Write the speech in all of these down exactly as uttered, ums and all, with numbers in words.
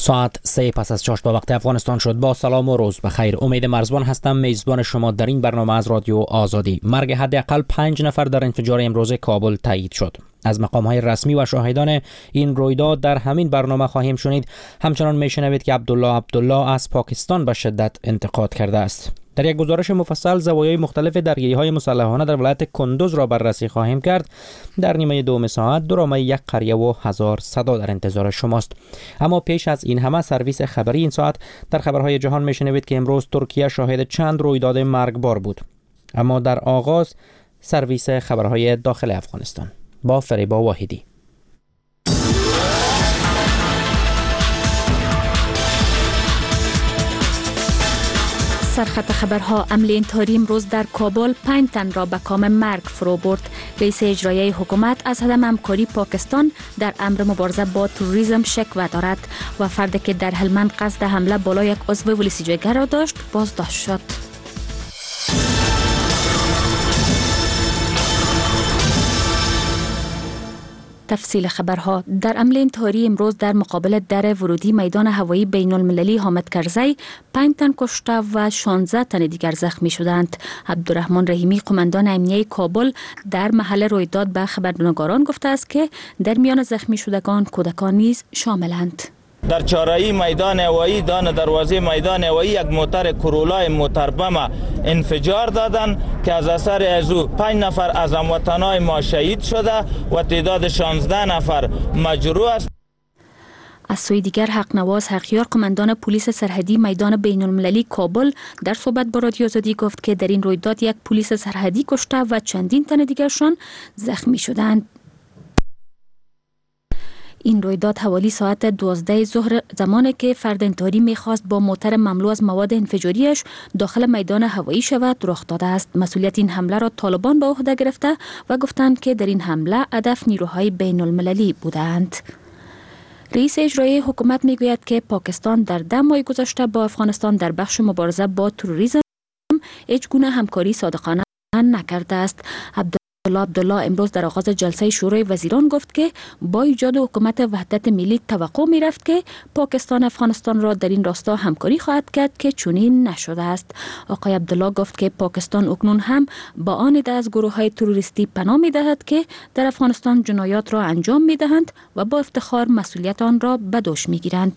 ساعت سه پس از چاشت به وقت افغانستان شد. با سلام و روز بخیر. امید مرزبان هستم، میزبان شما در این برنامه از رادیو آزادی. مرگ حداقل پنج نفر در انفجار امروز کابل تایید شد. از مقام‌های رسمی و شاهدان این رویداد در همین برنامه خواهیم شنید. همچنان میشنوید که عبدالله عبدالله از پاکستان به شدت انتقاد کرده است. در یک گزارش مفصل زوایای مختلف درگیری‌های مسلحانه در ولایت کندوز را بررسی خواهیم کرد. در نیمه دوم ساعت درامه یک قریه و هزار صدا در انتظار شماست. اما پیش از این همه سرویس خبری این ساعت در خبرهای جهان میشنوید که امروز ترکیه شاهد چند رویداد مرگبار بود. اما در آغاز سرویس خبرهای داخل افغانستان با فریبا واحدی. سرخط خبرها: عمل انتحاری امروز در کابل پنج تن را به کام مرگ فرو برد. رئیس اجرایی حکومت از عدم همکاری پاکستان در امر مبارزه با تروریسم شکوه دارد و فردی که در هلمند قصد حمله بالای یک عضو ولسی جوگر را داشت بازداشت شد. تفصیل خبرها: در عمل انتحاری امروز در مقابل در ورودی میدان هوایی بین المللی حامد کرزی پنج تن کشته و شانزده تن دیگر زخمی شدند. عبدالرحمن رحیمی قماندان امنیه کابل در محل رویداد به خبرنگاران گفته است که در میان زخمی شدگان کودکان نیز شاملند. در چهارراهی میدان هوایی دان دروازه میدان هوایی یک موتر کرولا موتربم انفجار دادن که از اثر از او پنج نفر از هموطنان ما شهید شده و تعداد شانزده نفر مجروح است. از سوی دیگر حق نواز حقیار قماندان پلیس سرحدی میدان بین المللی کابل در صحبت با رادیو آزادی گفت که در این رویداد یک پلیس سرحدی کشته و چندین تن دیگرشان زخمی شدند. این رویداد حوالی ساعت دوازده ظهر زمانی که فرد انتحاری میخواست با موتر مملو از مواد انفجاریش داخل میدان هوایی شود رخ داده است. مسئولیت این حمله را طالبان به عهده گرفته و گفتند که در این حمله هدف نیروهای بین المللی بودند. رئیس اجرایی حکومت میگوید که پاکستان در ده ماه گذشته با افغانستان در بخش مبارزه با تروریسم هیچ گونه همکاری صادقانه نکرده است. عبدالله عبدالله امروز در آغاز جلسه شورای وزیران گفت که با ایجاد حکومت وحدت ملی توقع می رفت که پاکستان افغانستان را در این راستا همکاری خواهد کرد که چنین نشده است. آقای عبدالله گفت که پاکستان اکنون هم با آن عده از گروه های تروریستی پناه می دهد که در افغانستان جنایات را انجام می دهند و با افتخار مسئولیت آن را به دوش می گیرند.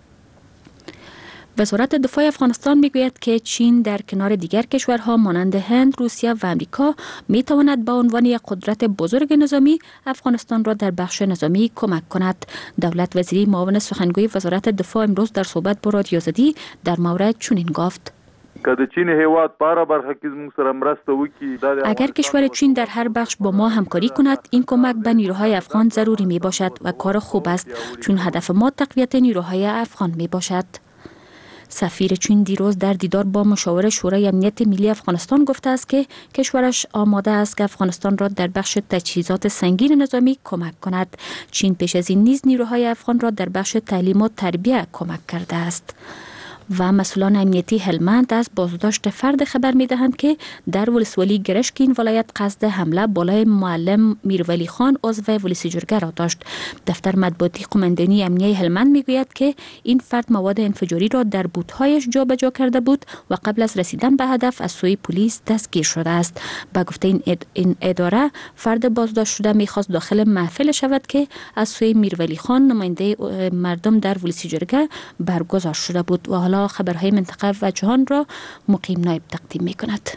وزارت دفاع افغانستان میگوید که چین در کنار دیگر کشورها مانند هند، روسیه و امریکا میتواند به عنوان یک قدرت بزرگ نظامی افغانستان را در بخش نظامی کمک کند. دولت وزیری معاون سخنگوی وزارت دفاع امروز در صحبت با رادیو آزادی در مورد چنین گفت: اگر کشور چین در هر بخش با ما همکاری کند، این کمک به نیروهای افغان ضروری می باشد و کار خوب است، چون هدف ما تقویت نیروهای افغان می باشد. سفیر چین دیروز در دیدار با مشاور شورای امنیت ملی افغانستان گفته است که کشورش آماده است که افغانستان را در بخش تجهیزات سنگین نظامی کمک کند. چین پیش از این نیز نیروهای افغان را در بخش تعلیم و تربیت کمک کرده است. و مسئولان امنیتی هلمند از بازداشت فرد خبر می دهند که در ولسوالی گرشک این ولایت قصد حمله بالای معلم میرولی خان عضو ولسی جرگه را داشت. دفتر مطبوعاتی قماندانی امنیه هلمند می گوید که این فرد مواد انفجاری را در بوت‌هایش جابجا کرده بود و قبل از رسیدن به هدف از سوی پلیس دستگیر شده است. با گفته این, اد... این اداره فرد بازداشت شده می خواست داخل محفل شود که از سوی میرولی خان نماینده مردم در ولسی جرگه برگزار شده بود. و حالا خبرهای منطقه و جهان را مقیم نایب تقدیم می کند.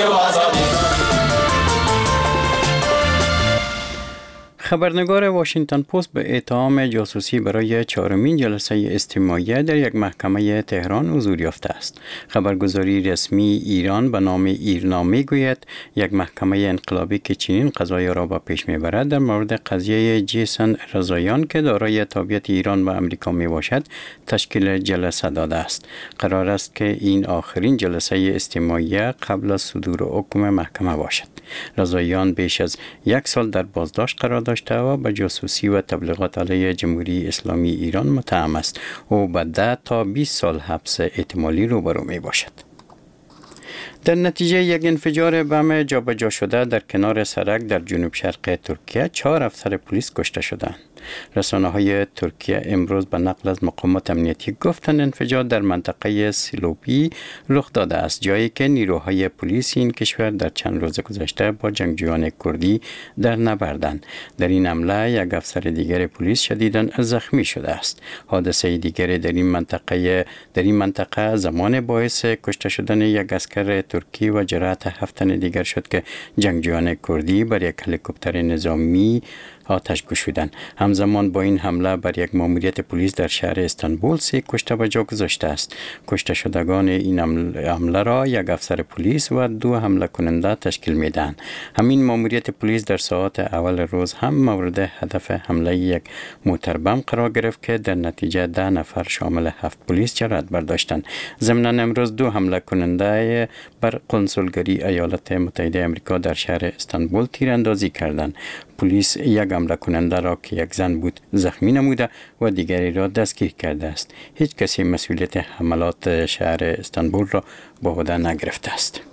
خبرنگار واشنگتن پست به اتهام جاسوسی برای چهارمین جلسه استماعیه در یک محکمه تهران حضور یافته است. خبرگزاری رسمی ایران به نام ایرنا میگوید یک محکمه انقلابی که چنین قضایا را به پیش میبرد در مورد قضیه جیسن رضاییان که دارای تابعیت ایران و امریکا می باشد تشکیل جلسه داده است. قرار است که این آخرین جلسه استماعیه قبل از صدور حکم محکمه باشد. رضاییان بیش از یک سال در بازداشت قرار داشته و به جاسوسی و تبلیغات علیه جمهوری اسلامی ایران متهم است و به ده تا بیست سال حبس احتمالی روبرو می باشد. در نتیجه یک انفجار بم جابجا شده در کنار سرک در جنوب شرق ترکیه چهار افسر پلیس کشته شدند. رسانه‌های ترکیه امروز به نقل از مقامات امنیتی گفتند انفجار در منطقه سیلوپی رخ داده است، جایی که نیروهای پلیس این کشور در چند روز گذشته با جنگجویان کردی در نبردند. در این حمله یک افسر دیگر پلیس شدیداً زخمی شده است. حادثه دیگر در این منطقه در این منطقه زمان باعث کشته شدن یک اسکر ترکی و جراحت هفت تن دیگر شد که جنگجویان کردی بر یک هلیکوپتر نظامی آتش گشودند. همزمان با این حمله بر یک ماموریت پلیس در شهر استانبول سه کشته به جا گذاشته است. کشته شدگان این حمله را یک افسر پلیس و دو حمله کننده تشکیل میدهند. همین ماموریت پلیس در ساعات اول روز هم مورد هدف حمله یک موتر بم قرار گرفت که در نتیجه ده نفر شامل هفت پلیس جراحت برداشتند. ضمناً امروز دو حمله کننده بر قنصلگری ایالات متحده آمریکا در شهر استانبول تیراندازی کردند. پلیس یک حمله کننده را که یک زن بود زخمی نموده و دیگری را دستگیر کرده است. هیچ کسی مسئولیت حملات شهر استانبول را به عهده نگرفته است.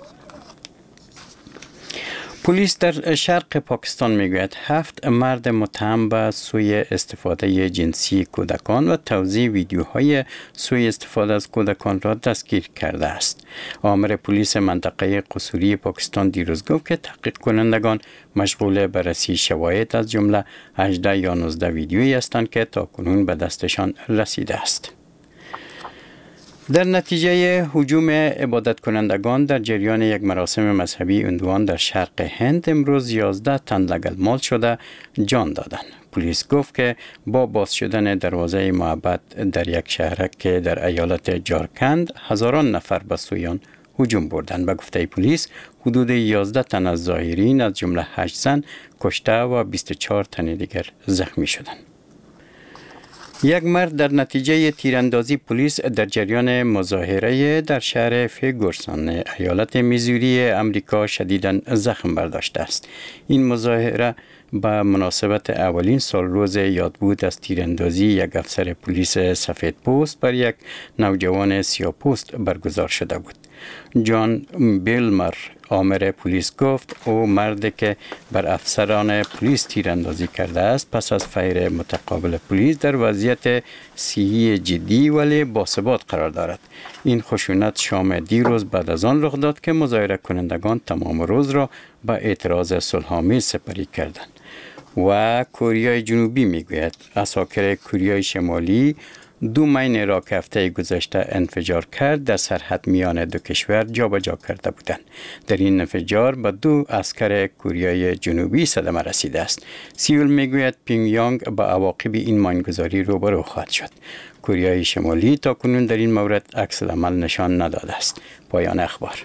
پلیس در شرق پاکستان میگوید هفت مرد متهم به سوء استفاده جنسی کودکان و توزیع ویدیوهای سوء استفاده از کودکان را دستگیر کرده است. آمر پلیس منطقه قصوری پاکستان دیروز گفت که تحقیق کنندگان مشغول بررسی شواهد از جمله هجده یا نوزده ویدیویی هستند که تاکنون به دستشان رسیده است. در نتیجه هجوم عبادت کنندگان در جریان یک مراسم مذهبی اندوان در شرق هند امروز یازده تن لگدمال شده جان دادند. پلیس گفت که با باز شدن دروازه معبد در یک شهر که در ایالت جارکند هزاران نفر به سویان هجوم بردند. به گفته پلیس حدود یازده تن از زائرین از جمله هشت زن کشته و بیست و چهار تن دیگر زخمی شدند. یک مرد در نتیجه تیراندازی پلیس در جریان مظاهره در شهر فرگوسن ایالت میزوری امریکا شدیداً زخم برداشته است. این مظاهره به مناسبت اولین سال روز یادبود از تیراندازی یک افسر پلیس سفید پوست بر یک نوجوان سیاه پوست برگزار شده بود. جان بیلمر آمر پلیس گفت او مردی که بر افسران پلیس تیراندازی کرده است پس از فیر متقابل پلیس در وضعیت صحی جدی ولی باثبات قرار دارد. این خشونت شام دیروز بعد از آن رخ داد که مظاهره کنندگان تمام روز را به اعتراض صلح‌آمیز سپری کردند. و کره جنوبی میگوید عساکر کره شمالی دو مین را که هفته گذشته انفجار کرد در سرحد میان دو کشور جابجا کرده بودند. در این انفجار به دو عسکر کره جنوبی صدمه رسیده است. سیول میگوید پیونگیانگ با عواقب این ماینگذاری روبرو خواهد شد. کره شمالی تا کنون در این مورد عکس العمل نشان نداده است. پایان اخبار.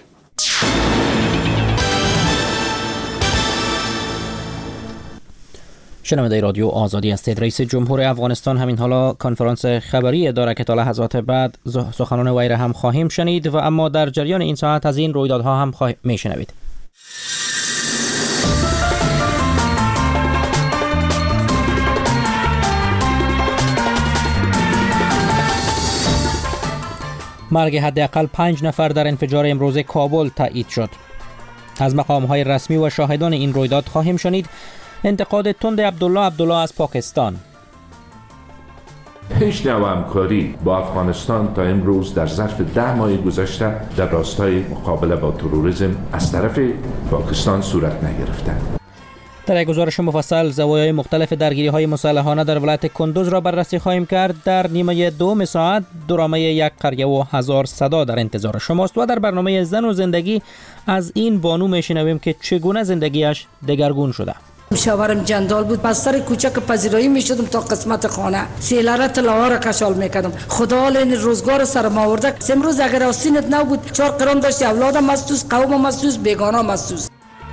شنونده رادیو آزادی هستید. رئیس جمهور افغانستان همین حالا کنفرانس خبری داره که تا لحظات بعد سخنان وی را هم خواهیم شنید و اما در جریان این ساعت از این رویدادها هم خواهیم میشنوید. مرگ حداقل پنج نفر در انفجار امروز کابل تایید شد. از مقام‌های رسمی و شاهدان این رویداد خواهیم شنید. انتقاد تند عبدالله عبدالله از پاکستان. هیچ نوع همکاری با افغانستان تا امروز در ظرف ده ماه گذشته در راستای مقابله با تروریسم از طرف پاکستان صورت نگرفته. در یک گزارش مفصل زوایای مختلف درگیری‌های مسلحانه در ولایت کندوز را بررسی خواهیم کرد. در نیمه دوم ساعت درامه یک قریه و هزار صدا در انتظار شماست و در برنامه زن و زندگی از این بانو میشنویم که چگونه زندگیش دگرگون شده. شاورم جندال بود، بستر کوچک پذیرایی میشدم تا قسمت خانه سیلاره طلاها را کشال میکردم. خدا لین روزگار سرم آورده. امروز اگر آستینت نبود چهار قرام داشتی اولادم مستوس، قومم مستوس، بیگانه مستوس.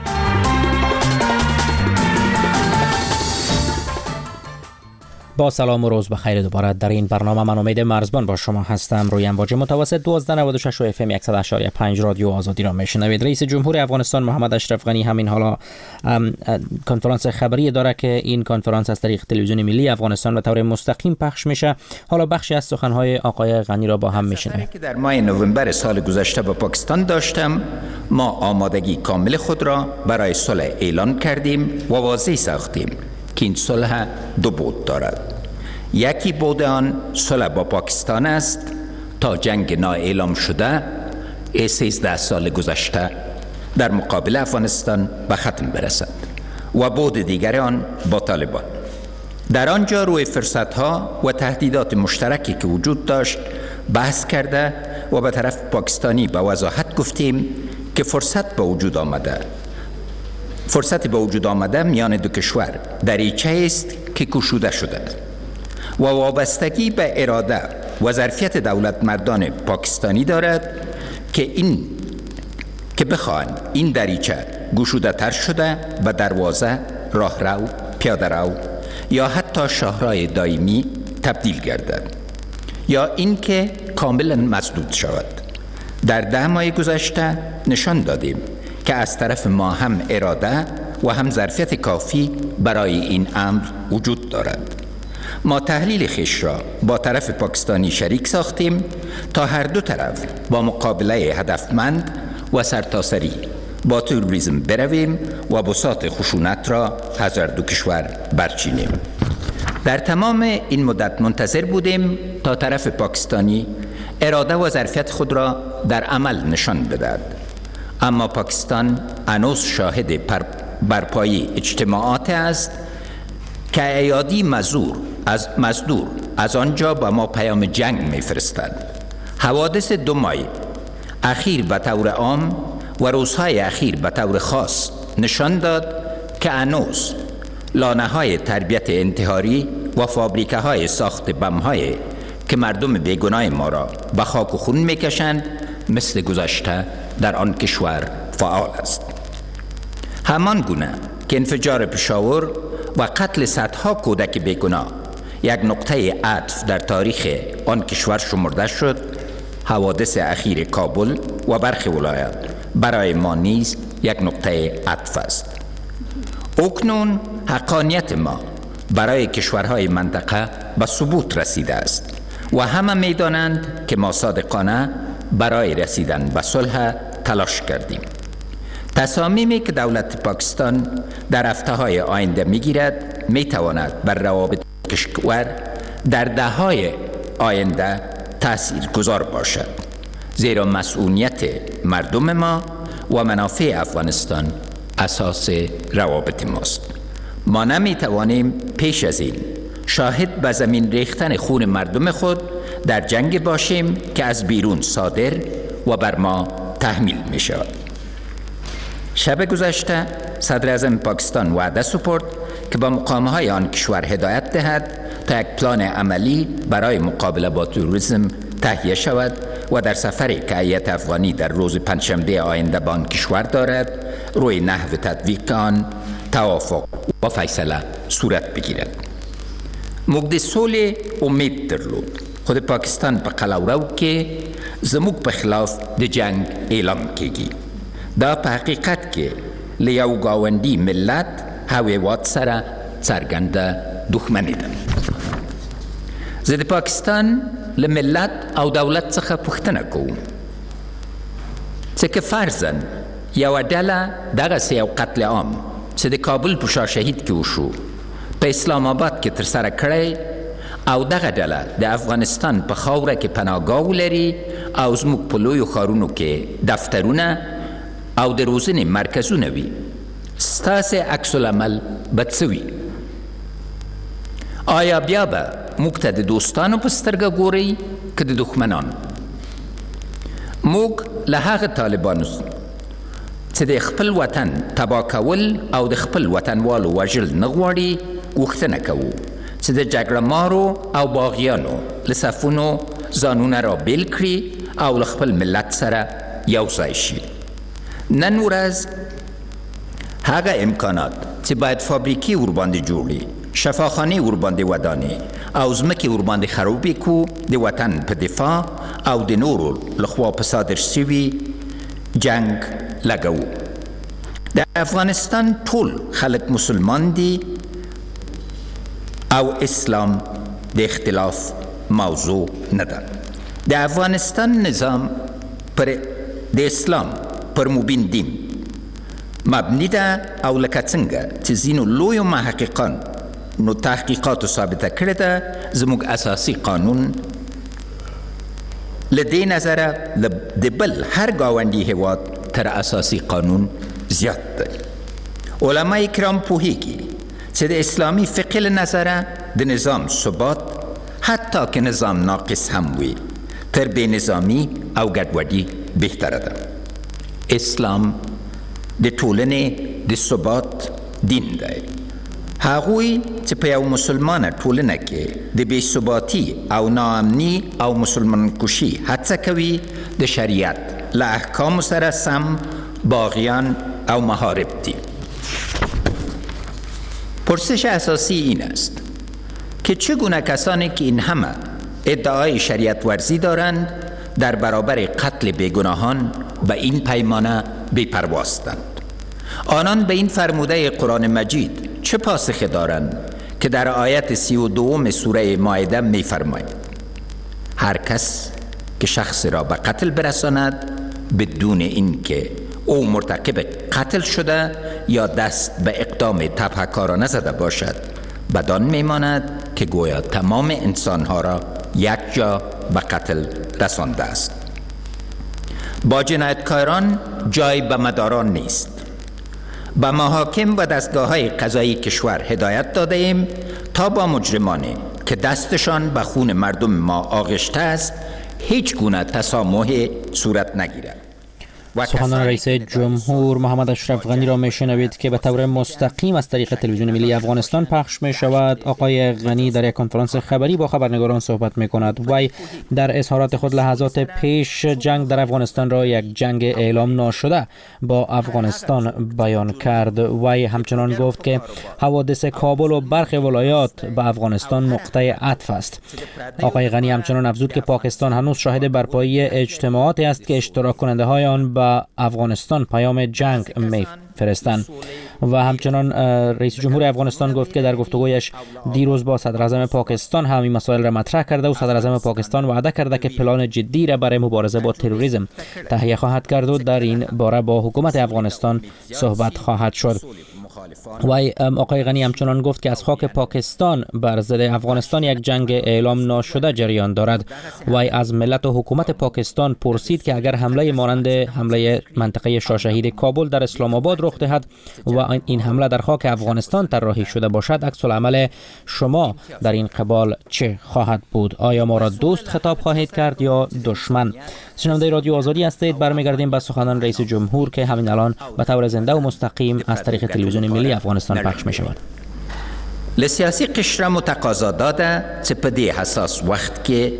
با سلام و روز بخیر دوباره در این برنامه. من امید مرزبان با شما هستم. روی امواج متوسط دوازده نود و شش و اف ام صد و هشت و پنج رادیو آزادی را میشنوید. رئیس جمهور افغانستان محمد اشرف غنی همین حالا کنفرانس خبری داره که این کنفرانس از طریق تلویزیون ملی افغانستان به طور مستقیم پخش میشه. حالا بخشی از سخنهای آقای غنی را با هم میشنویم. که در ماه نوامبر سال گذشته با پاکستان داشتم، ما آمادگی کامل خود را برای صلح اعلان کردیم و واضح ساختیم که این صلح دو بود دارد. یکی بود آن صلح با پاکستان است تا جنگ نااعلام شده سیزده سال گذشته در مقابل افغانستان به ختم برسد و بود دیگر آن با طالبان. در آنجا روی فرصتها و تهدیدات مشترکی که وجود داشت بحث کرده و به طرف پاکستانی به وضاحت گفتیم که فرصت به وجود آمده فرصت به وجود آمده میان دو کشور دریچه است که گشوده شده و وابستگی به اراده و ظرفیت دولت مردان پاکستانی دارد که این که بخواهند این دریچه گشوده تر شده و دروازه، راهرو، پیاده رو یا حتی شاهراه دائمی تبدیل گردد یا اینکه کاملا مسدود شود. در ده ماه گذشته نشان دادیم که از طرف ما هم اراده و هم ظرفیت کافی برای این امر وجود دارد. ما تحلیل خویش را با طرف پاکستانی شریک ساختیم تا هر دو طرف با مقابله هدفمند و سرتاسری با تروریسم برویم و بساط خشونت را از هر دو کشور برچینیم. در تمام این مدت منتظر بودیم تا طرف پاکستانی اراده و ظرفیت خود را در عمل نشان بدهد، اما پاکستان هنوز شاهد برپایی اجتماعات است که ایادی مزدور از مزدور از آنجا با ما پیام جنگ می‌فرستند. حوادث دو ماه اخیر به طور عام و روزهای اخیر به طور خاص نشان داد که هنوز لانه‌های تربیت انتحاری و فابریکه‌های ساخت بم‌های که مردم بیگناه ما را به خاک و خون می‌کشند مثل گذشته در آن کشور فعال است. همان گونه که انفجار پشاور و قتل صدها کودک بیگناه یک نقطه عطف در تاریخ آن کشور شمرده شد، حوادث اخیر کابل و برخی ولایات برای ما نیز یک نقطه عطف است. اکنون حقانیت ما برای کشورهای منطقه به ثبوت رسیده است و همه می‌دانند که ما صادقانه برای رسیدن به صلح تلاش کردیم. تصامیمی که دولت پاکستان در هفته‌های آینده می‌گیرد می‌تواند بر روابط کشور در دهه‌های آینده تأثیر گذار باشد، زیرا مسئولیت مردم ما و منافع افغانستان اساس روابط ماست. ما نمی‌توانیم پیش از این شاهد به زمین ریختن خون مردم خود در جنگ باشیم که از بیرون صادر و بر ما تحمیل می شود. شب گذشته صدر اعظم پاکستان وعده سپرد که با مقامهای آن کشور هدایت دهد تا یک پلان عملی برای مقابله با تروریسم تهیه شود و در سفری که هیئت افغانی در روز پنجشنبه آینده به آن کشور دارد روی نحو تطبیق آن توافق و فیصله صورت بگیرد. موږ د سولې امید درلود، خو د پاکستان په قلمرو کې زموږ په خلاف د جنگ اعلام کیږي. دا په حقیقت کې له یو ګاونډي ملت او هیواد سره څرګنده دښمني ده. زه د پاکستان له ملت او دولت څخه پوښتنه کوم چې که فرضاً یوه ډله دغسې یو قتل عام چې د کابل په شاه شهید کې وشو په اسلام آباد کې ترسره کړی او دغه ډله د افغانستان په خاوره کې پناهګاه ولري او زموږ په لویو ښارونو کې دفترونه او د روزنې مرکزونه وي، ستاسې عکس العمل به څه وي؟ آیا بیا به موږ ته د دوستانو په سترګه ګورئ که د دښمنانو؟ موږ له هغه طالبانو چې د خپل وطن تباه کول او د خپل وطنوالو وژل نه غواړي غوښتنه کوو چې د جګړه مارو او باغیانو له صفونو ځانونه را بیل کړي او له خپل ملت سره یو ځای شي. نن ورځ هغه امکانات چې باید فابریکې ورباندې جوړي، شفاخانې ورباندې ودانې او ځمکې ورباندې خرابې کړو د وطن په دفاع او د نورو لخوا په صادر شوي جنگ لګوو. د افغانستان ټول خلک مسلمان دي او اسلام د اختلاف موضوع نه ده. د افغانستان نظام پر د اسلام پر مبین دین مبنی ده او لکه څنګه چې ځینو لویو محققان نو تحقیقات ثابته کرده زموږ اساسی قانون لدې نظره د بل هر گاونډي هیواد تر اساسی قانون زیات دی. علماء کرام پوهیږي چې د اسلامي فقه له نظره د نظام ثبات حتی که نظام ناقص هم وي تر بې نظامی او ګډوډي بهتره ده. اسلام د ټولنې د ثبات دین دی. هغوی چې په یو مسلمانه ټولنه کې د بې ثباتي او ناامني او مسلمان کشي هڅه کوي د شریعت له احکامو سره سم باغیان او محارب دي. پرسش اساسی این است که چگونه کسانی که این همه ادعای شریعت ورزی دارند در برابر قتل بیگناهان به این پیمانه بی‌پروایند. آنان به این فرموده قرآن مجید چه پاسخی دارند که در آیت سی و دوم سوره مائده می فرماید هر کس که شخص را به قتل برساند بدون این که او مرتکب قتل شده یا دست به اقدام تبهکارانه زده باشد بدان میماند که گویا تمام انسانها را یک جا به قتل رسانده است. با جنایتکاران جای به مداران نیست. به محاکم و دستگاه‌های قضایی کشور هدایت داده ایم تا با مجرمانی که دستشان به خون مردم ما آغشته است هیچ گونه تسامح صورت نگیرد. سخنان رئیس جمهور محمد اشرف غنی را میشنوید که به طور مستقیم از طریق تلویزیون ملی افغانستان پخش می شود. آقای غنی در یک کنفرانس خبری با خبرنگاران صحبت می کند. وی در اظهارات خود لحظات پیش جنگ در افغانستان را یک جنگ اعلام ناشده با افغانستان بیان کرد. وی همچنان گفت که حوادث کابل و برخی ولایات به افغانستان نقطه عطف است. آقای غنی همچنان افزود که پاکستان هنوز شاهد برپایی اجتماعاتی است که اشتراک کننده های آن به افغانستان پیام جنگ می فرستند. و همچنان رئیس جمهور افغانستان گفت که در گفتگویش دیروز با صدر اعظم پاکستان هم این مسائل را مطرح کرده و صدر اعظم پاکستان وعده کرده که پلان جدی را برای مبارزه با تروریسم تهیه خواهد کرد و در این باره با حکومت افغانستان صحبت خواهد شد. و آقای غنی همچنان گفت که از خاک پاکستان بر ضد افغانستان یک جنگ اعلام ناشده جریان دارد. و از ملت و حکومت پاکستان پرسید که اگر حمله مانند حمله منطقه شاه شهید کابل در اسلام آباد رخ دهد و این حمله در خاک افغانستان طراحی شده باشد عکس العمل شما در این قبال چه خواهد بود؟ آیا ما را دوست خطاب خواهید کرد یا دشمن؟ شنونده رادیو آزادی هستید. برمیگردیم به سخنان رئیس جمهور که همین الان به طور زنده و مستقیم از طریق تلویزیون ملی افغانستان پخش می شود. لسیاسی قشر متقاضا داده چې په دې حساس وخت کې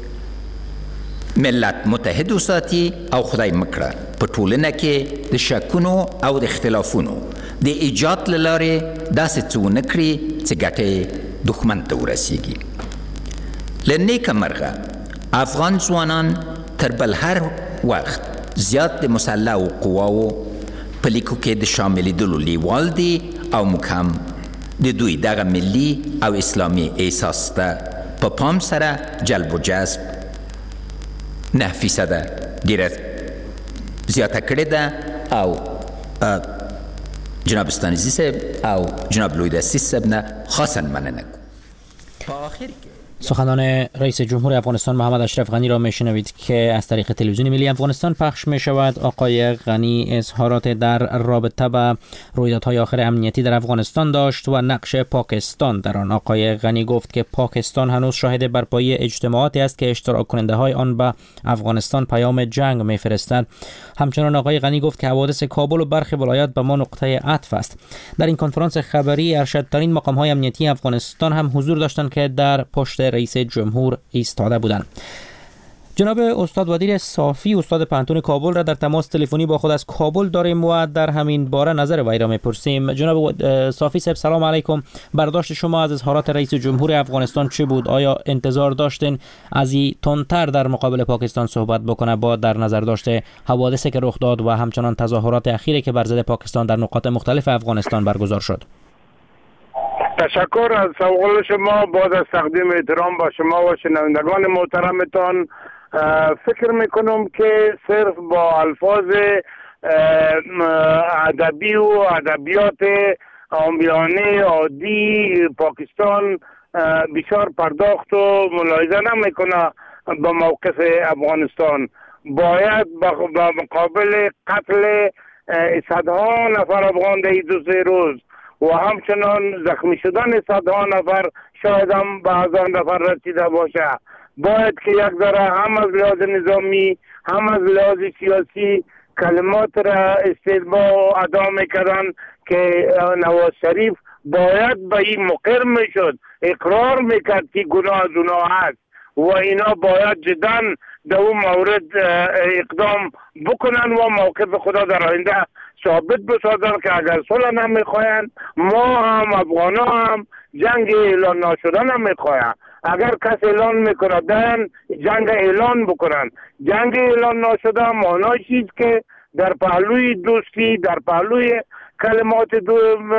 ملت متحد وساتي او خدای مکړه په ټولنه کې د شکونو او د اختلافونو د ایجاد له لارې داسې څه ونه کړي چې ګټې دښمن ته ورسیږي. له نیکه مرغه افغان ځوانان تر بل هر وخت زیات د مسلحو قواو په لیکو کې د شاملېدلو لیوال دي او موږ هم د دوی دغه ملي او اسلامي احساس ته په پام سره جلب و جذب نه فیصده ډېره زیاته کړې ده او جناب ستانزي صاحب او جناب لویدستی صاحب نه خاصا مننه کوم. په آخر کې سخنان رئیس جمهور افغانستان محمد اشرف غنی را میشنوید که از طریق تلویزیون ملی افغانستان پخش می شود. آقای غنی اظهارات در رابطه با رویدادهای آخر امنیتی در افغانستان داشت و نقش پاکستان در آن. آقای غنی گفت که پاکستان هنوز شاهد برپایی اجتماعاتی است که اشتراک کننده های آن به افغانستان پیام جنگ می فرستند. همچنان آقای غنی گفت که حوادث کابل و برخی ولایات به ما نقطه عطف است. در این کنفرانس خبری ارشدترین مقام های امنیتی افغانستان هم حضور داشتند که در پشت رئیس جمهور ایستاده بودند. جناب استاد ودیر صافی استاد پانتون کابل را در تماس تلفنی با خود از کابل داریم و در همین باره نظر وی را میپرسیم. جناب صافی صاحب سلام علیکم. برداشت شما از اظهارات رئیس جمهور افغانستان چه بود؟ آیا انتظار داشتین از این تندتر در مقابل پاکستان صحبت بکنه با در نظر داشته حوادثی که رخ داد و همچنان تظاهرات اخیری که بر ضد پاکستان در نقاط مختلف افغانستان برگزار شد؟ تشکر از سوال شما. بعد از تقدیم احترام با شما و شنوندگان محترمتان فکر میکنم که صرف با الفاظ ادبی و ادبیات عامیانه عادی پاکستان بسیار پرداخت و ملاحظه نمیکنه به موقف افغانستان. باید به مقابل قتل صدها نفر افغان در دو سه روز و همچنان زخمی شدن صدها نفر شاید هم به هزار نفر رسیده باشه، باید که یک ذره هم از لحاظ نظامی هم از لحاظ سیاسی کلمات را استدبا ادا میکردن که نواز شریف باید به این مقر میشد، اقرار میکرد که گناه از اونها هست و اینا باید جدا در اون مورد اقدام بکنن و موقف خدا در آینده ثابت بسازن که اگر صلح نمیخواین، ما هم افغان هم جنگ اعلان ناشده نمیخواین. اگر کس اعلان میکنه دن جنگ اعلان بکنن. جنگ اعلان ناشده معنی چیست که در پهلوی دوستی، در پهلوی کلمات دو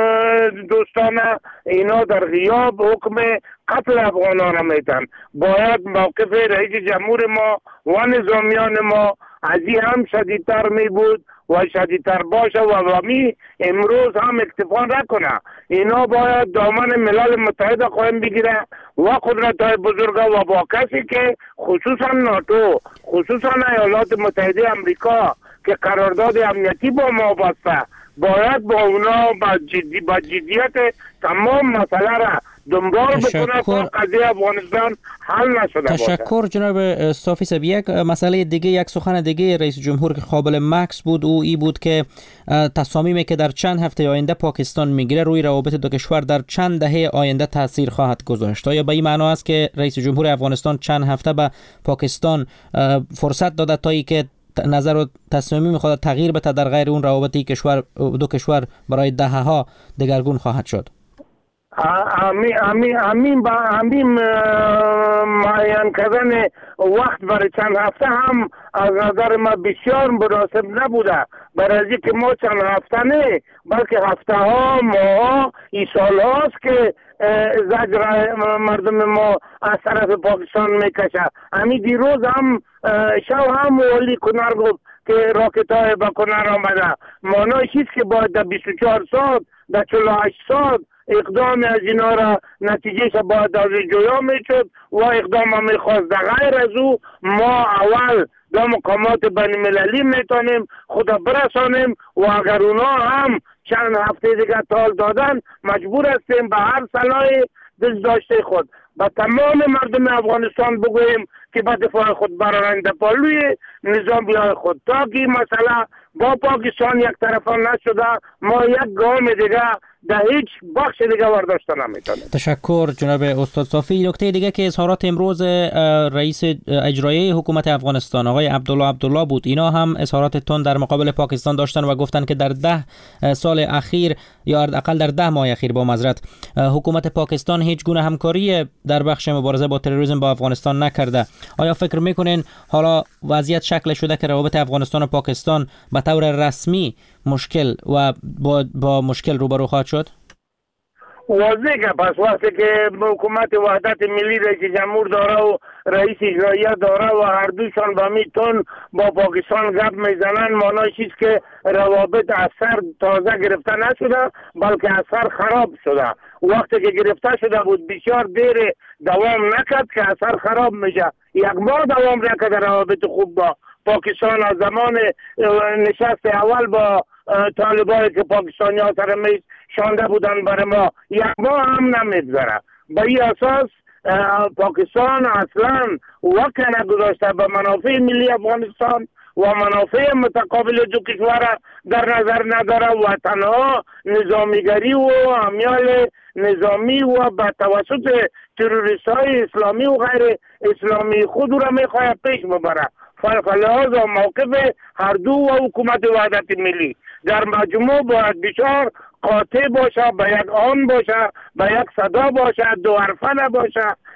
دوستانه اینا در غیاب حکم قتل افغانان را میتن. باید موقف رئیس جمهور ما و نظامیان ما از این هم شدیدتر می بود و شدیدتر باشه و وامی امروز هم اکتفا نکنه. اینا باید دامن ملل متحد قایم بگیره و قدرت های بزرگ و با کسی که خصوصا ناتو، خصوصا ایالات متحده امریکا که قرارداد امنیتی با ما بسته، باید با اونا با, جدی با جدیت تمام مسئله را دنبال بکنه تا قضیه افغانستان حل نشده باشه. تشکر جناب صافی صاحب. یک مسئله دیگه، یک سخن دیگه رئیس جمهور که قابل مکس بود او ای بود که تصامیمی که در چند هفته آینده پاکستان میگیره روی روابط دو کشور در چند دهه آینده تاثیر خواهد گذاشت. آیا به این معنا است که رئیس جمهور افغانستان چند هفته به پاکستان فرصت داده تا ای که نظر و تصمیمی میخواد تغییر بده در غیر اون روابطی کشور دو کشور برای دهه‌ها دگرگون خواهد شد؟ همین همین همین با همین معین کردن وقت برای چند هفته هم از نظر ما بسیار مناسب نبوده، برای که ما چند هفته نه بلکه هفته ها ماه این سال هاست که زجر مردم ما از طرف پاکستان میکشه. همین دیروز هم شو هم ولی کنار گفت که راکت های با کنار آمده. معنی چیست که باید در بیست و چهار ساعت در چهل و هشت ساعت اقدام از اینا را نتیجهش باید از جویا میشد و اقدام هم میخواست. غیر از او ما اول در مقامات بین المللی میتونیم خدا برسانیم و اگر اونا هم چند هفته دیگه تال دادن مجبور هستیم به هر صلاح دل داشته خود با تمام مردم افغانستان بگوییم که به دفاع خود برآیند پالوی نظامیان خود تا که مسئله با پاکستان یک طرفه نشده ما یک گام دیگه در هیچ بخش دیگه برداشته نمیتونیم. تشکر جناب استاد صافی. نکته دیگه که اظهارات امروز رئیس اجرایی حکومت افغانستان آقای عبدالله عبدالله بود، اینا هم اظهارات تند در مقابل پاکستان داشتن و گفتن که در ده سال اخیر یا حداقل در ده ماه اخیر با معذرت حکومت پاکستان هیچ گونه همکاری در بخش مبارزه با تروریسم با افغانستان نکرده. آیا فکر میکنین حالا وضعیت شکل شده که روابط افغانستان و پاکستان به طور رسمی مشکل و با, با مشکل روبرو خواهد شد؟ واضحه که پس وقتی که حکومت وحدت ملی رئیس جمهور داره و رئیس اجرایی داره و هر دوشان با میتون با پاکستان گپ میزنن، معنی چیست که روابط اثر تازه گرفته نشده بلکه اثر خراب شده. وقتی که گرفته شده بود بسیار دیر دوام نکرد که اثر خراب میشه. یک بار دوام نکرد روابط خوب با پاکستان از زمان نشست اول با طالبایی که پاکستانی ها سر میز شانده بودن برای ما یک ماه هم نمیگذره. به این اساس پاکستان اصلا وقت نگذاشته به منافع ملی افغانستان و منافع متقابل دو کشور در نظر نداره و تنها نظامیگری و امیال نظامی و به توسط تروریست های اسلامی و غیر اسلامی خود را میخواه پیش ببره. فلحاظ و موقف هر دو و حکومت وحدت ملی در مجموع باید بسیار قاطع باشه، به یک آن باشه، به یک صدا باشه، دو حرفه نباشه.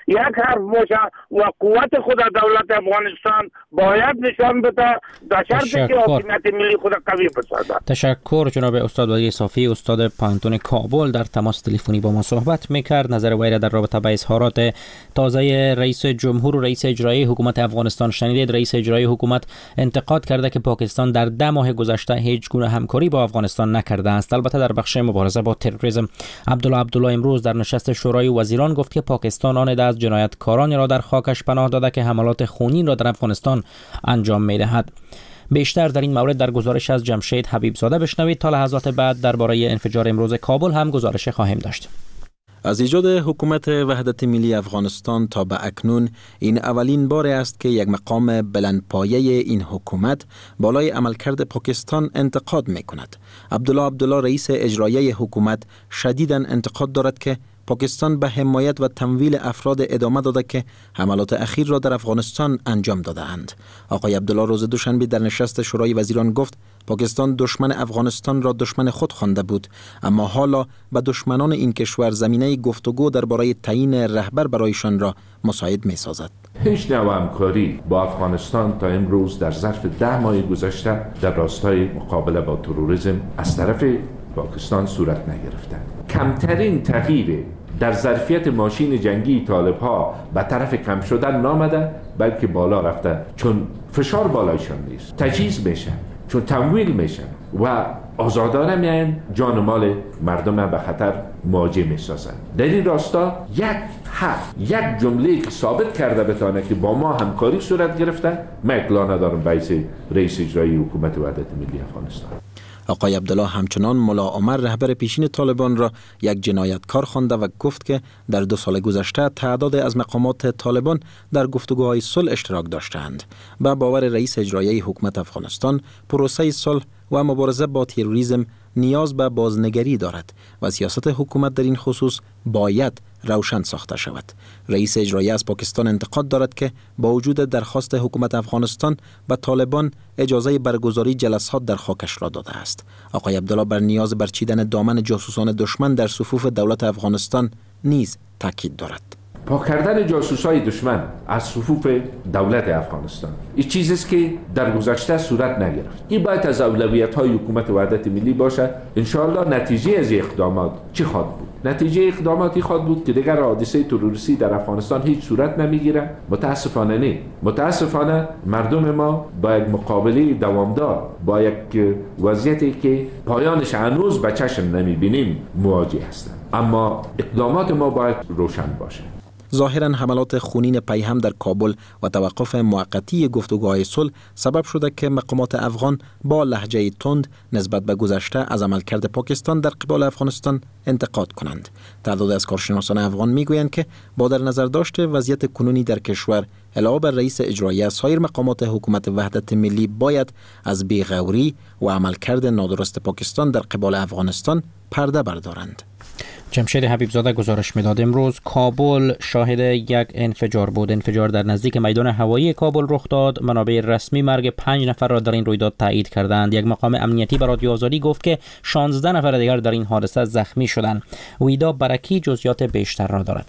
یک حرف باشه و قوت خود دولت افغانستان باید نشان بده در شرطی که حاکمیت ملی خود قوی بسازد. تشکر جناب استاد ولی صافی، استاد پانتون کابل در تماس تلفنی با ما صحبت میکرد. نظر وی را در رابطه با اظهارات تازه رئیس جمهور و رئیس اجرایی حکومت افغانستان شنیدید. رئیس اجرایی حکومت انتقاد کرده که پاکستان در ده ماه گذشته هیچ گونه همکاری با افغانستان نکرده است. البته در بخش مبارزه با تروریسم عبدالله عبدالله امروز در نشست شورای وزیران گفت که پاکستان آن از جنایتکارانی را در خاکش پناه داده که حملات خونین را در افغانستان انجام می‌دهد. بیشتر در این مورد در گزارش از جمشید حبیب زاده بشنوید. تا لحظات بعد درباره انفجار امروز کابل هم گزارش خواهیم داشت. از ایجاد حکومت وحدت ملی افغانستان تا به اکنون این اولین بار است که یک مقام بلندپایه این حکومت بالای عملکرد پاکستان انتقاد می کند. عبدالله عبدالله رئیس اجرایی حکومت شدیداً انتقاد دارد که پاکستان به حمایت و تمویل افراد ادامه داده که حملات اخیر را در افغانستان انجام داده اند. آقای عبدالله روز دوشنبه در نشست شورای وزیران گفت پاکستان دشمن افغانستان را دشمن خود خوانده بود، اما حالا به دشمنان این کشور زمینه گفتگو درباره تعیین رهبر برایشان را مساعد می سازد. هیچ نوع همکاری با افغانستان تا امروز در ظرف ده ماه گذشته در راستای مقابله با تروریسم از طرف پاکستان صورت نگرفته. کمترین تغییر در ظرفیت ماشین جنگی طالب ها به طرف کم شدن نامده، بلکه بالا رفته، چون فشار بالایشان نیست، تجهیز میشن، چون تمویل میشن و آزادانه میان جان و مال مردم به خطر مواجه میسازن. در این راستا یک حرف، یک جمله که ثابت کرده بتانه که با ما همکاری صورت گرفته، من اطلاع ندارم بیس رئیس اجرایی حکومت وحدت ملی افغانستان. آقای عبدالله همچنان ملا عمر رهبر پیشین طالبان را یک جنایتکار خوانده و گفت که در دو سال گذشته تعداد از مقامات طالبان در گفتگوهای صلح اشتراک داشتند. به باور رئیس اجرایی حکومت افغانستان، پروسه صلح و مبارزه با تروریسم نیاز به بازنگری دارد و سیاست حکومت در این خصوص باید روشن ساخته شود. رئیس اجرایی از پاکستان انتقاد دارد که با وجود درخواست حکومت افغانستان به طالبان اجازه برگزاری جلسات در خاکش را داده است. آقای عبدالله بر نیاز برچیدن دامن جاسوسان دشمن در صفوف دولت افغانستان نیز تاکید دارد. پاک کردن جاسوسای دشمن از صفوف دولت افغانستان این چیزی است که در گذشته صورت نگرفت. این باید از اولویت‌های حکومت وحدت ملی باشد. ان شاءالله نتیجه از اقدامات چی خواهد بود؟ نتیجه اقداماتی خواهد بود که دیگر حادثه تروریستی در افغانستان هیچ صورت نمیگیره. متاسفانه نه. متاسفانه مردم ما با یک مقابله دوامدار با یک وضعیتی که پایانش هنوز به چشم نمیبینیم مواجه هستند. اما اقدامات ما باید روشن باشه. ظاهراً حملات خونین پیهم در کابل و توقف موقتی گفتگوهای صلح سبب شده که مقامات افغان با لهجه تند نسبت به گذشته از عملکرد پاکستان در قبال افغانستان انتقاد کنند. تعداد از کارشناسان افغان میگویند که با در نظر داشته وضعیت کنونی در کشور، علاوه بر رئیس اجرایی سایر مقامات حکومت وحدت ملی باید از بیغوری و عملکرد نادرست پاکستان در قبال افغانستان پرده بردارند. جمشید حبیب زاده گزارش میداد. امروز کابل شاهد یک انفجار بود. انفجار در نزدیک میدان هوایی کابل رخ داد. منابع رسمی مرگ پنج نفر را در این رویداد تایید کردند. یک مقام امنیتی به رادیو آزادی گفت که شانزده نفر دیگر در این حادثه زخمی شدند. ویدا برکی جزئیات بیشتر را دارد.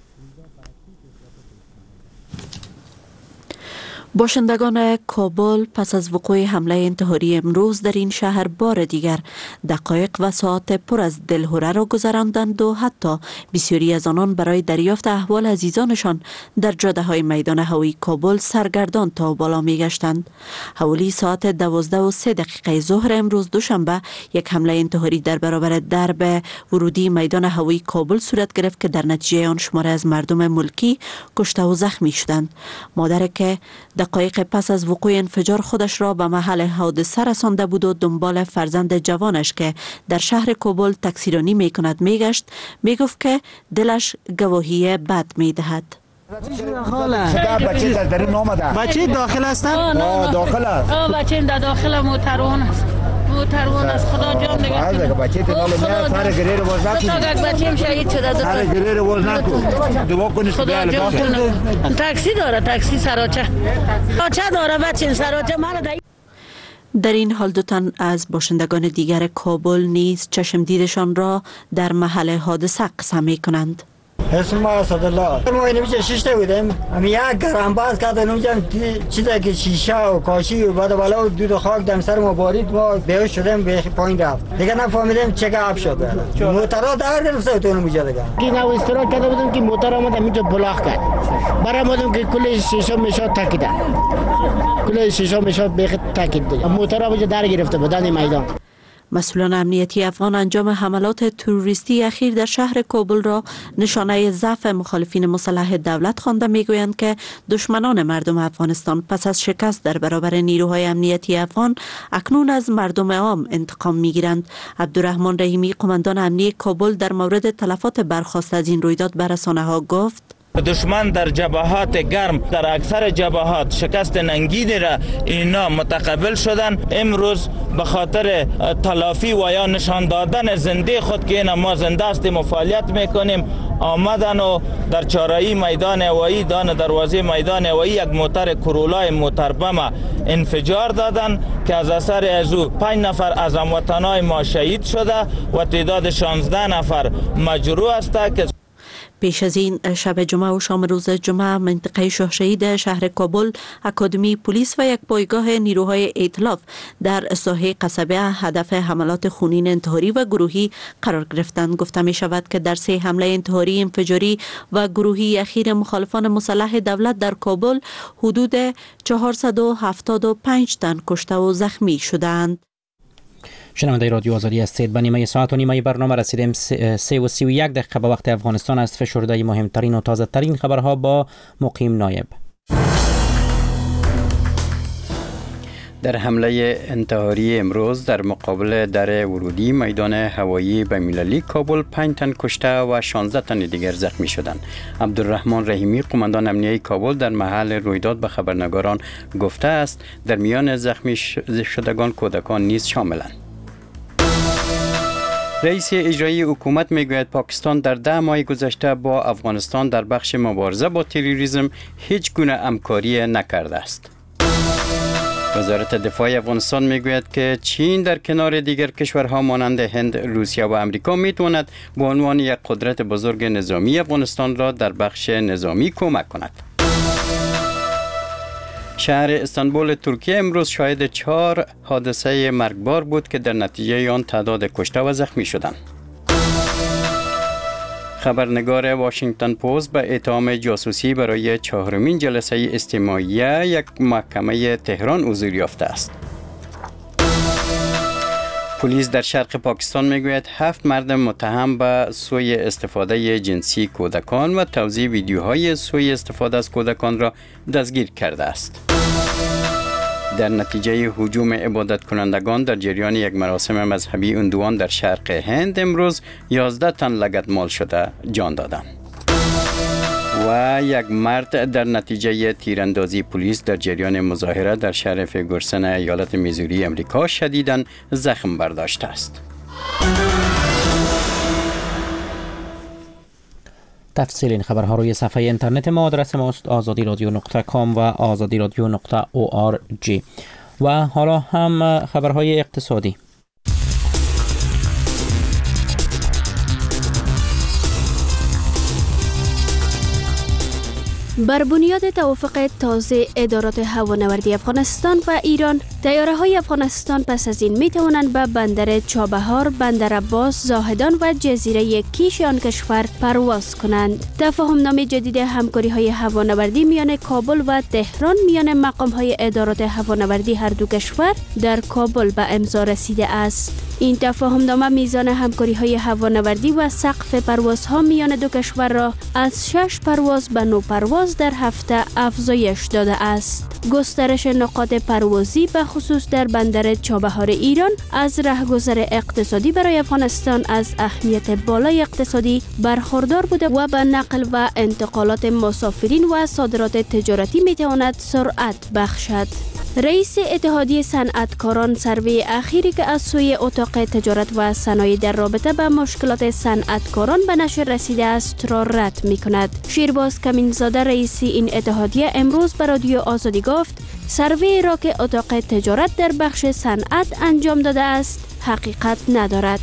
باشندگان کابل پس از وقوع حمله انتحاری امروز در این شهر بار دیگر دقایق و ساعات پر از دلهره را گذراندند و حتی بسیاری از آنان برای دریافت احوال عزیزانشان در جاده های میدان هوایی کابل سرگردان تا بالا می گشتند. حوالی ساعت دوازده و سه دقیقه ظهر امروز دوشنبه یک حمله انتحاری در برابر درب ورودی میدان هوایی کابل صورت گرفت که در نتیجه آن شماری از مردم ملکی کشته و زخمی شدند. مادر که دقایق پس از وقوع انفجار خودش را به محل حادثه رسانده بود و دنبال فرزند جوانش که در شهر کابل تکسیرانی می کند می گشت، می گفت که دلش گواهی بد می دهد. بچه داخل هستن؟ داخل است. بچه در داخل موترون است. موترون است. خدا جان نگه. بچه تنال میاد سر گریر باز نکن. تا بچه‌م شهید شده. سر گریر باز نکن. دعا کنید خدا جان تاکسی داره، تاکسی سراچه. سراچه داره بچه سراچه مرا در این حال دو تن از باشندگان دیگر کابل نیز چشم دیدشان را در محل حادثه قصه می کنند. اسم ما اسدالله. ما اینجا شش تا بودیم. هم یک گرم باز کردن اونجا چیزی که شیشه و کاشی و بعد بالا دود خاک دم سر ما بارید ما بیهوش شدیم به پایین رفت. دیگه نفهمیدیم چه گپ شد. موتورا دار گرفته تو اونجا دیگه. کی نو استراحت کرده بودیم که موتور اومد اینجا بلاخ کرد. برای مودم که کل شیشه میشد تکیده. کل شیشه میشد به تکید. موتورا اونجا در گرفته بودن میدان. مسئولان امنیتی افغان انجام حملات تروریستی اخیر در شهر کابل را نشانه ضعف مخالفین مسلح دولت خوانده میگویند که دشمنان مردم افغانستان پس از شکست در برابر نیروهای امنیتی افغان اکنون از مردم عام انتقام میگیرند. عبدالرحمن رحیمی قماندان امنیتی کابل در مورد تلفات برخاسته از این رویداد به رسانه ها گفت: دشمن در جبهات گرم در اکثر جبهات شکست ننگینی را اینا متقبل شدن. امروز به خاطر تلافی و یا نشان دادن زنده خود که اینا ما زنده هستیم و فعالیت میکنیم آمدن و در چهارراه میدان هوایی دان دروازه میدان هوایی یک موتر کرولای موتربم انفجار دادن که از اثر از او پنج نفر از هموطنان ما شهید شده و تعداد شانزده نفر مجروح است. که پیش از این شب جمعه و شام روز جمعه منطقه شاه شهید شهر کابل اکادمی پلیس و یک پایگاه نیروهای ائتلاف در ساحه قصبه هدف حملات خونین انتحاری و گروهی قرار گرفتند. گفته می شود که در سه حمله انتحاری انفجاری و گروهی اخیر مخالفان مسلح دولت در کابل حدود چهارصد و هفتاد و پنج تن کشته و زخمی شدند. شنونده رادیو آزادی هستید. به نیمه ساعت و نیمه برنامه رسیدیم. سه و سی و یک دقیقه به وقت افغانستان است. فشرده مهمترین و تازه ترین خبرها با مقیم نایب. در حمله انتحاری امروز در مقابل در ورودی میدان هوایی بین‌المللی کابل پنج تن کشته و شانزده تن دیگر زخمی شدند. عبدالرحمن رحیمی قماندان امنیتی کابل در محل رویداد به خبرنگاران گفته است در میان زخمی شدگان کودکان نیز شاملند. رئیس اجرایی حکومت میگوید پاکستان در ده ماه گذشته با افغانستان در بخش مبارزه با تروریسم هیچ گونه همکاری نکرده است. وزارت دفاع افغانستان میگوید که چین در کنار دیگر کشورها مانند هند، روسیه و امریکا میتواند به عنوان یک قدرت بزرگ نظامی افغانستان را در بخش نظامی کمک کند. شهر استانبول ترکیه امروز شاهد چهار حادثه مرگبار بود که در نتیجه آن تعداد کشته و زخمی شدند. خبرنگار واشنگتن پست به اتهام جاسوسی برای چهارمین جلسه استماعیه یک محکمه تهران حضور یافته است. پلیس در شرق پاکستان میگوید هفت مرد متهم به سوء استفاده جنسی کودکان و توزیع ویدیوهای سوء استفاده از کودکان را دستگیر کرده است. در نتیجه هجوم عبادت کنندگان در جریان یک مراسم مذهبی اندوان در شرق هند امروز یازده تن لگدمال شده جان دادند. و یک مرد در نتیجه تیراندازی پلیس در جریان مظاهره در شهر فرگوسن ایالت میزوری امریکا شدیداً زخم برداشته است. تفصیل این خبرها روی صفحه اینترنت ما. آدرس ماست آزادی رادیو نقطه کام و آزادی رادیو نقطه او آر جی. و حالا هم خبرهای اقتصادی. بر بنیاد توافق تازه ادارات هوانوردی افغانستان و ایران، طیاره های افغانستان پس از این می توانند به بندر چابهار، بندر عباس، زاهدان و جزیره کیش آن کشور پرواز کنند. تفاهم نامه جدید همکاری های هوانوردی میان کابل و تهران میان مقام های ادارات هوانوردی هر دو کشور در کابل به امضا رسیده است. این تفاهم نامه میزان همکاری های هوانوردی و سقف پروازها میان دو کشور را از شش پرواز به نه پرواز در هفته افزایش داده است. گسترش نقاط پروازی به خصوص در بندر چابهار ایران از رهگذر اقتصادی برای افغانستان از اهمیت بالای اقتصادی برخوردار بوده و به نقل و انتقالات مسافرین و صادرات تجارتی میتواند سرعت بخشد. رئیس اتحادیه صنعتکاران سروی اخیری که از سوی اتاق تجارت و صنایع در رابطه با مشکلات صنعتکاران به نشر رسیده است را رد می کند. شیرباز کمینزاده رئیس این اتحادیه امروز به رادیو آزادی گفت سروی را که اتاق تجارت در بخش صنعت انجام داده است حقیقت ندارد.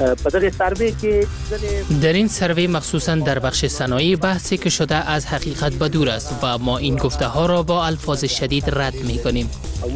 در این سروی مخصوصا در بخش صنایع بحثی که شده از حقیقت بدور است و ما این گفته ها را با الفاظ شدید رد می کنیم.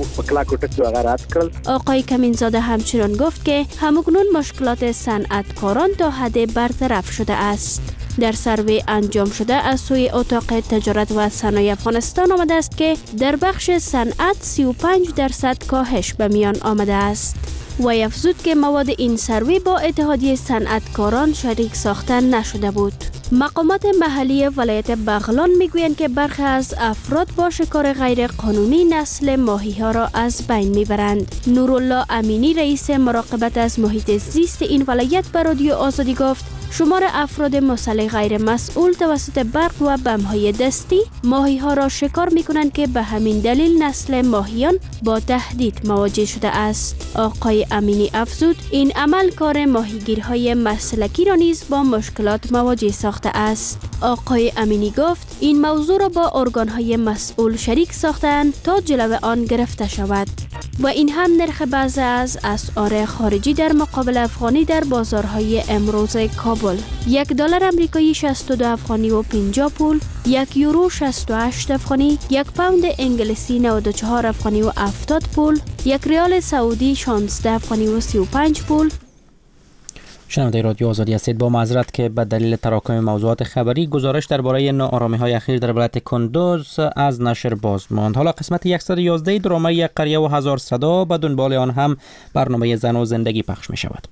آقای کمینزاده همچنان گفت که همکنون مشکلات صنعتکاران تا حد برطرف شده است. در سروی انجام شده از سوی اتاق تجارت و صنایع افغانستان آمده است که در بخش صنعت سی و پنج درصد کاهش به میان آمده است. و افزود که مواد این سروی با اتحادیه صنعتکاران شریک ساخته نشده بود. مقامات محلی ولایت بغلان میگویند که برخی از افراد با شکار غیر قانونی نسل ماهی ها را از بین میبرند. نورالله امینی رئیس مراقبت از محیط زیست این ولایت به رادیو آزادی گفت شمار افراد مسلح غیر مسئول توسط برق و بم‌های دستی ماهی ها را شکار می کنند که به همین دلیل نسل ماهیان با تهدید مواجه شده است. آقای امینی افزود این عمل کار ماهیگیرهای مسلکی را نیز با مشکلات مواجه ساخته است. آقای امینی گفت این موضوع را با ارگانهای مسئول شریک ساختند تا جلو آن گرفته شود. و این هم نرخ بعضی از اسعار خارجی در مقابل افغانی در بازارهای امروز کابل. یک دلار امریکایی شصت و دو افغانی و پنجاه پول، یک یورو شصت و هشت افغانی، یک پوند انگلیسی نود و چهار افغانی و هفتاد پول، یک ریال سعودی شانزده افغانی و سی و پنج پول. شنونده رادیو آزادی هستید. با معذرت که به دلیل تراکم موضوعات خبری گزارش درباره ناآرامی‌های اخیر در ولایت کندوز از نشر باز ماند. حالا قسمت صد و یازده درامه یک قریه و هزار صدا به دنبال آن هم برنامه زن و زندگی پخش می شود.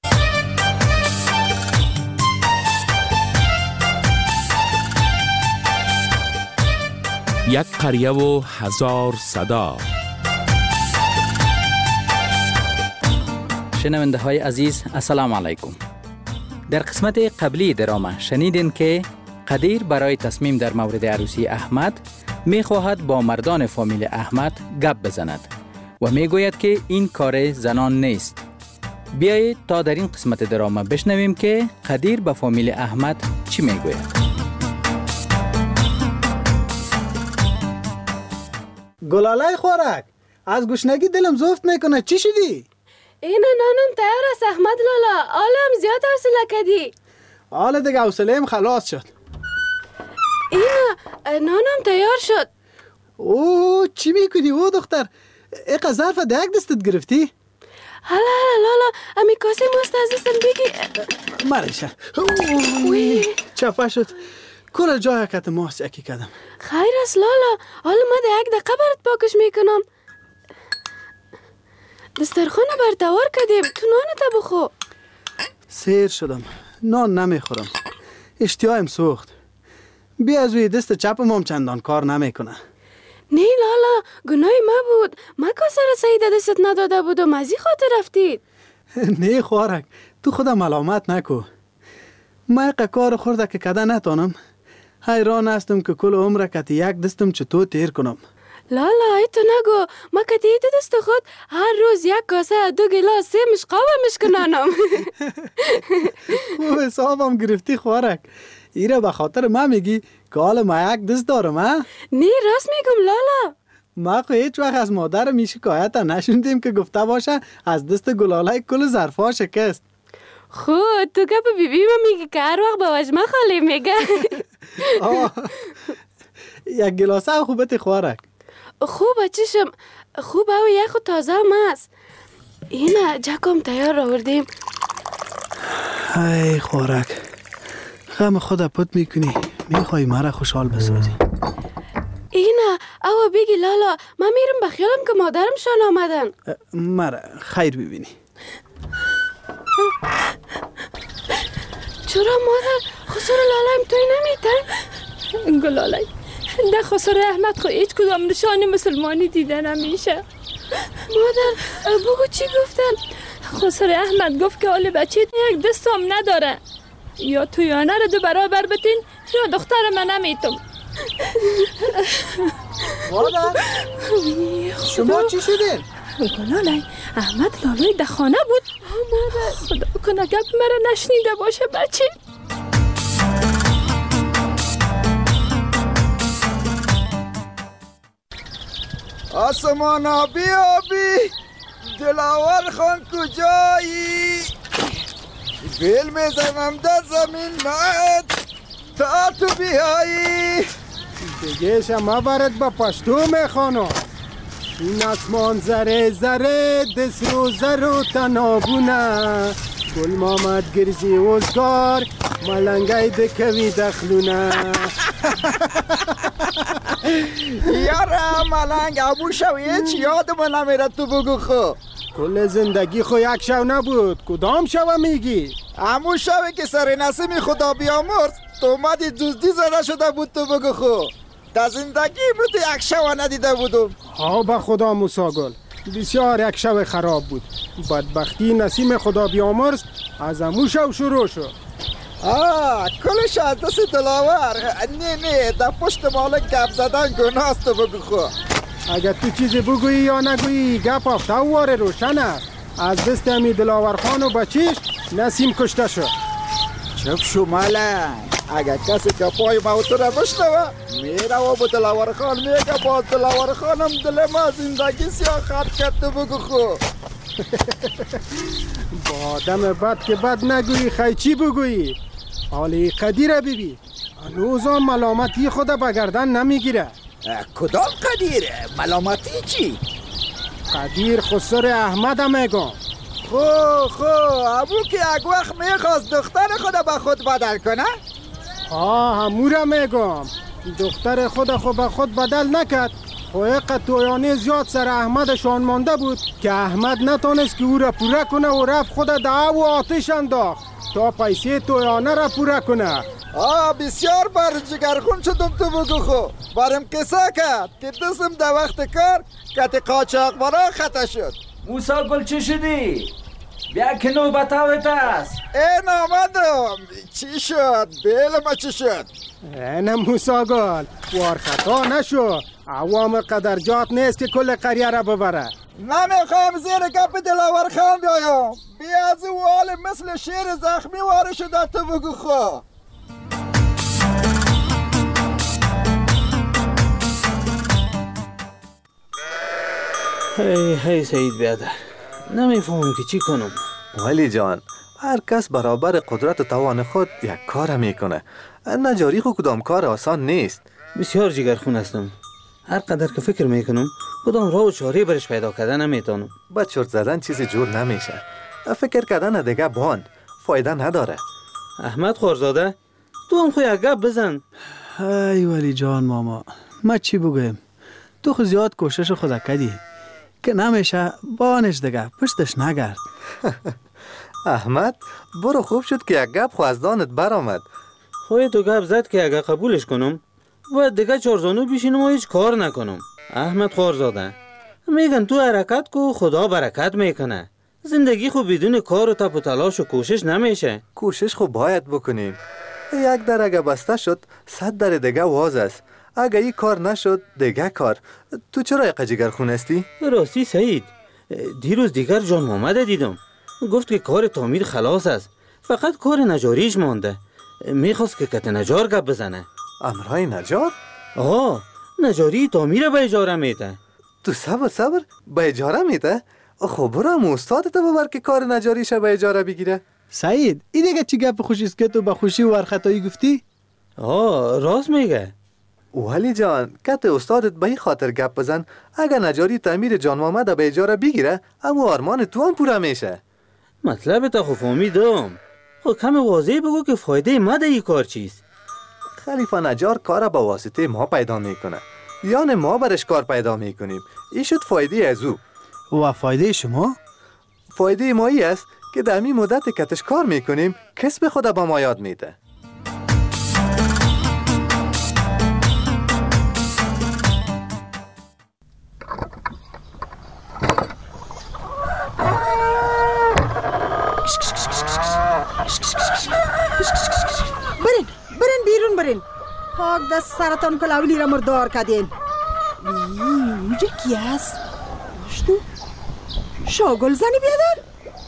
یک قریه و هزار صدا. شنونده های عزیز السلام علیکم. در قسمت قبلی درامه شنیدین که قدیر برای تصمیم در مورد عروسی احمد می خواهد با مردان فامیل احمد گپ بزند و می گوید که این کار زنان نیست. بیایید تا در این قسمت درامه بشنویم که قدیر به فامیل احمد چی می گوید. گلالای خوراک از گشنگی دلم زفت میکنه. چی شدی؟ اینا نانم تیار است احمد لالا. آلم زیاد حوصله کردی. حالا دیگه حوصله‌ام خلاص شد. اینا نانم تیار شد. اوه چی میکنی او دختر؟ ایقا ظرف دیگ دستت گرفتی؟ حالا حالا لالا امی کاسه ماست عزیزم بگی. مریشه اوه چپه شد. کل جای کت ماست یکی کدم. خیر است لالا. حالا ما دیگ دقیقه برات پاکش میکنم. دسترخوان برتوار کردیم. تو نانت بخو. سیر شدم. نان نمیخورم. اشتیایم سوخت. بیا از روی دست چپم هم چندان کار نمیکنه. نه لالا گناه ما بود. ما کاسه را سعید دستت نداده بود و مزی خاطر رفتید. نه خوارک تو خودم ملامت نکو. ما یک کار خورده که کده نتانم. حیران هستم که کل عمر کتی یک دستم چطور تیر کنم. لالا ای تو نگو. ما کتی دو دست خود هر روز یک کاسه دو گلاس سه مشقابه مشکنانم. خوب حسابم گرفتی خوارک. ایره به خاطر ما میگی که حالا ما یک دست دارم ها؟ نه راست میگم لالا. ما خو هیچ وقت از مادر می شکایت نشوندیم که گفته باشه از دست گلالای کل ظرفا شکست. خود تو که به بیبی ما میگی که هر وقت با وجمه خالی میگه. یک گلاسه خوبت خوارک. خوبه چشم. خوبه و یک خود تازه هم هست. اینه جکم تیار آوردیم. ای خوارک غم خود پت میکنی. میخوای مرا خوشحال بسازی. اینه او بگی لالا. من میرم بخیالم که مادرم شان آمدن. مرا خیر ببینی. چرا مادر خسور لالایم توی نمیتن؟ گلالای در خسور احمد خو هیچ کدام نشان مسلمانی دیده نمیشه. مادر بگو چی گفتن؟ خسور احمد گفت که حال بچه یک دستم نداره. یا تویانه رو دو برابر بتین یا دختر من نمیتم. مادر شما چی شدین؟ گلالای احمد لالای در خانه بود. مادر خدا کنه گپ مرا نشنیده باشه بچه. آسمانا بیا بی دلاور خان کجایی؟ بیل میزنم در زمین نهت تا تو بیایی. دیگه شما برد با پشتو میخوانم. این اسمان زره زره دست رو زر و تنابونه. گل مامد گرزی وزگار ملنگای دکوی دخلونه. یاره ملنگ ابو شویه چی یادم نمیره تو بگو خو. کل زندگی خو یک شو نبود، کدام شو میگی؟ همون شوی که سر نسیم خدا بیامرز تو اومدی دزدی زده شده بود تو بگو خو. در زندگی امروز یک شو ندیده بودم. ها به خدا موسی گل، بسیار یک شو خراب بود. بدبختی نسیم خدا بیامرز از همون شو شروع شد. آه کلش از دست دلاور. نه نه در پشت مالک گپ زدن گناست تو بگو خو. اگر تو چیزی بگویی یا نگویی گپ افته و واره روشن است. از دست امی دلاور خان و بچیش نسیم کشته شد. چپ شو ملنگ، اگر کسی که پای موتو را بشنوه میره و با دلاور خان میگه باز دلاور خانم دل ما زندگی سیاه خط کرد تو بگو خو. با آدم بد که بد نگویی خی چی بگویی؟ حالی قدیر بیبی هنوزم ملامتی خود به گردن نمیگیره. کدام قدیر؟ ملامتی چی؟ قدیر خسر احمد میگم. خو خو ابو که یک وقت میخواست دختر خود به خود بدل کنه؟ ها همو را میگم. دختر خود خود به خود بدل نکرد. خویق تویانه زیاد سر احمد شان مانده بود که احمد نتونست که او را پوره کنه و رفت خود دعا و آتش انداخت تا پیسه تویانه را پوره کنه. آه بسیار بر جگرخون شدم تو بگو خو. برم قصه کرد که دستم در وقت کار کت قاچاق برا خطا شد. موسی گل چی شدی؟ بیا که نوبتاوت است. این آمدم. چی شد؟ بیل ما چی شد؟ این موسی گل وار خطا نشو. عوام قدرجات نیست که کل قریه را ببره. نمیخوام زیر گپ دلاور خان بیایم. بیا از او حال مثل شیر زخمی واره شده تو بگو خو. هی هی سید بیادر، نمیفهمم که چی کنم. ولی جان، هر کس برابر قدرت و توان خود یک کار میکنه. نجاری خود کدام کار آسان نیست. بسیار جگرخون هستم. هر قدر که فکر میکنم کدام راه و چاره برش پیدا کردن نمیتونم. با چرت زدن چیزی جور نمیشه. فکر کردن دیگه بان فایده نداره. احمد خورزاده، تو هم خو یک گپ بزن. ای ولی جان ماما، ما چی بگویم؟ تو خو زیاد کوشش خود کردی که نمیشه بانش دیگه پشتش نگرد. احمد برو خوب شد که یک گپ خو از دانت برآمد. خوی تو گپ زد که اگه قبولش کنم باید دیگه چارزانو بیشینم و هیچ کار نکنم. احمد خورزاده، میگن تو حرکت کو خدا برکت میکنه. زندگی خو بدون کار و تپ و تلاش و کوشش نمیشه. کوشش خو باید بکنیم. یک در اگه بسته شد صد در دیگه واز است. اگه این کار نشد دیگه کار. تو چرا یک جگرخون هستی؟ راستی سعید، دیروز دیگر جان محمد دیدم. گفت که کار تعمیر خلاص است، فقط کار نجاریش مانده. میخواست که کت نجار گپ بزنه. امرای نجار؟ آه، نجاری تعمیر به اجاره میده. تو صبر صبر به اجاره میده؟ خب برام استادت ببر که کار نجاریش به اجاره بگیره. سعید، این دیگه چی گپ خوشیست که تو به خوشی و ورخطایی گفتی؟ آه راست میگه. ولی جان، کت استادت به این خاطر گپ بزن اگه نجاری تعمیر جان محمد به اجاره بگیره اما آرمان تو هم پورا میشه. مطلب تا خو فهمیدم. خب کم واضح بگو که فایده ما در این کار چیست؟ خلیفه نجار کار به واسطه ما پیدا میکنه، یعنی ما برش کار پیدا میکنیم. این شد فایده از او. و فایده شما؟ فایده ما ای است که در این مدت کتش کار میکنیم کسب خود به ما یاد میده. برین برین بیرون برین. خاک دست سرطان کلاولی را مردار کردین. اینجا کی است؟ تو شاگل زنی بیادر؟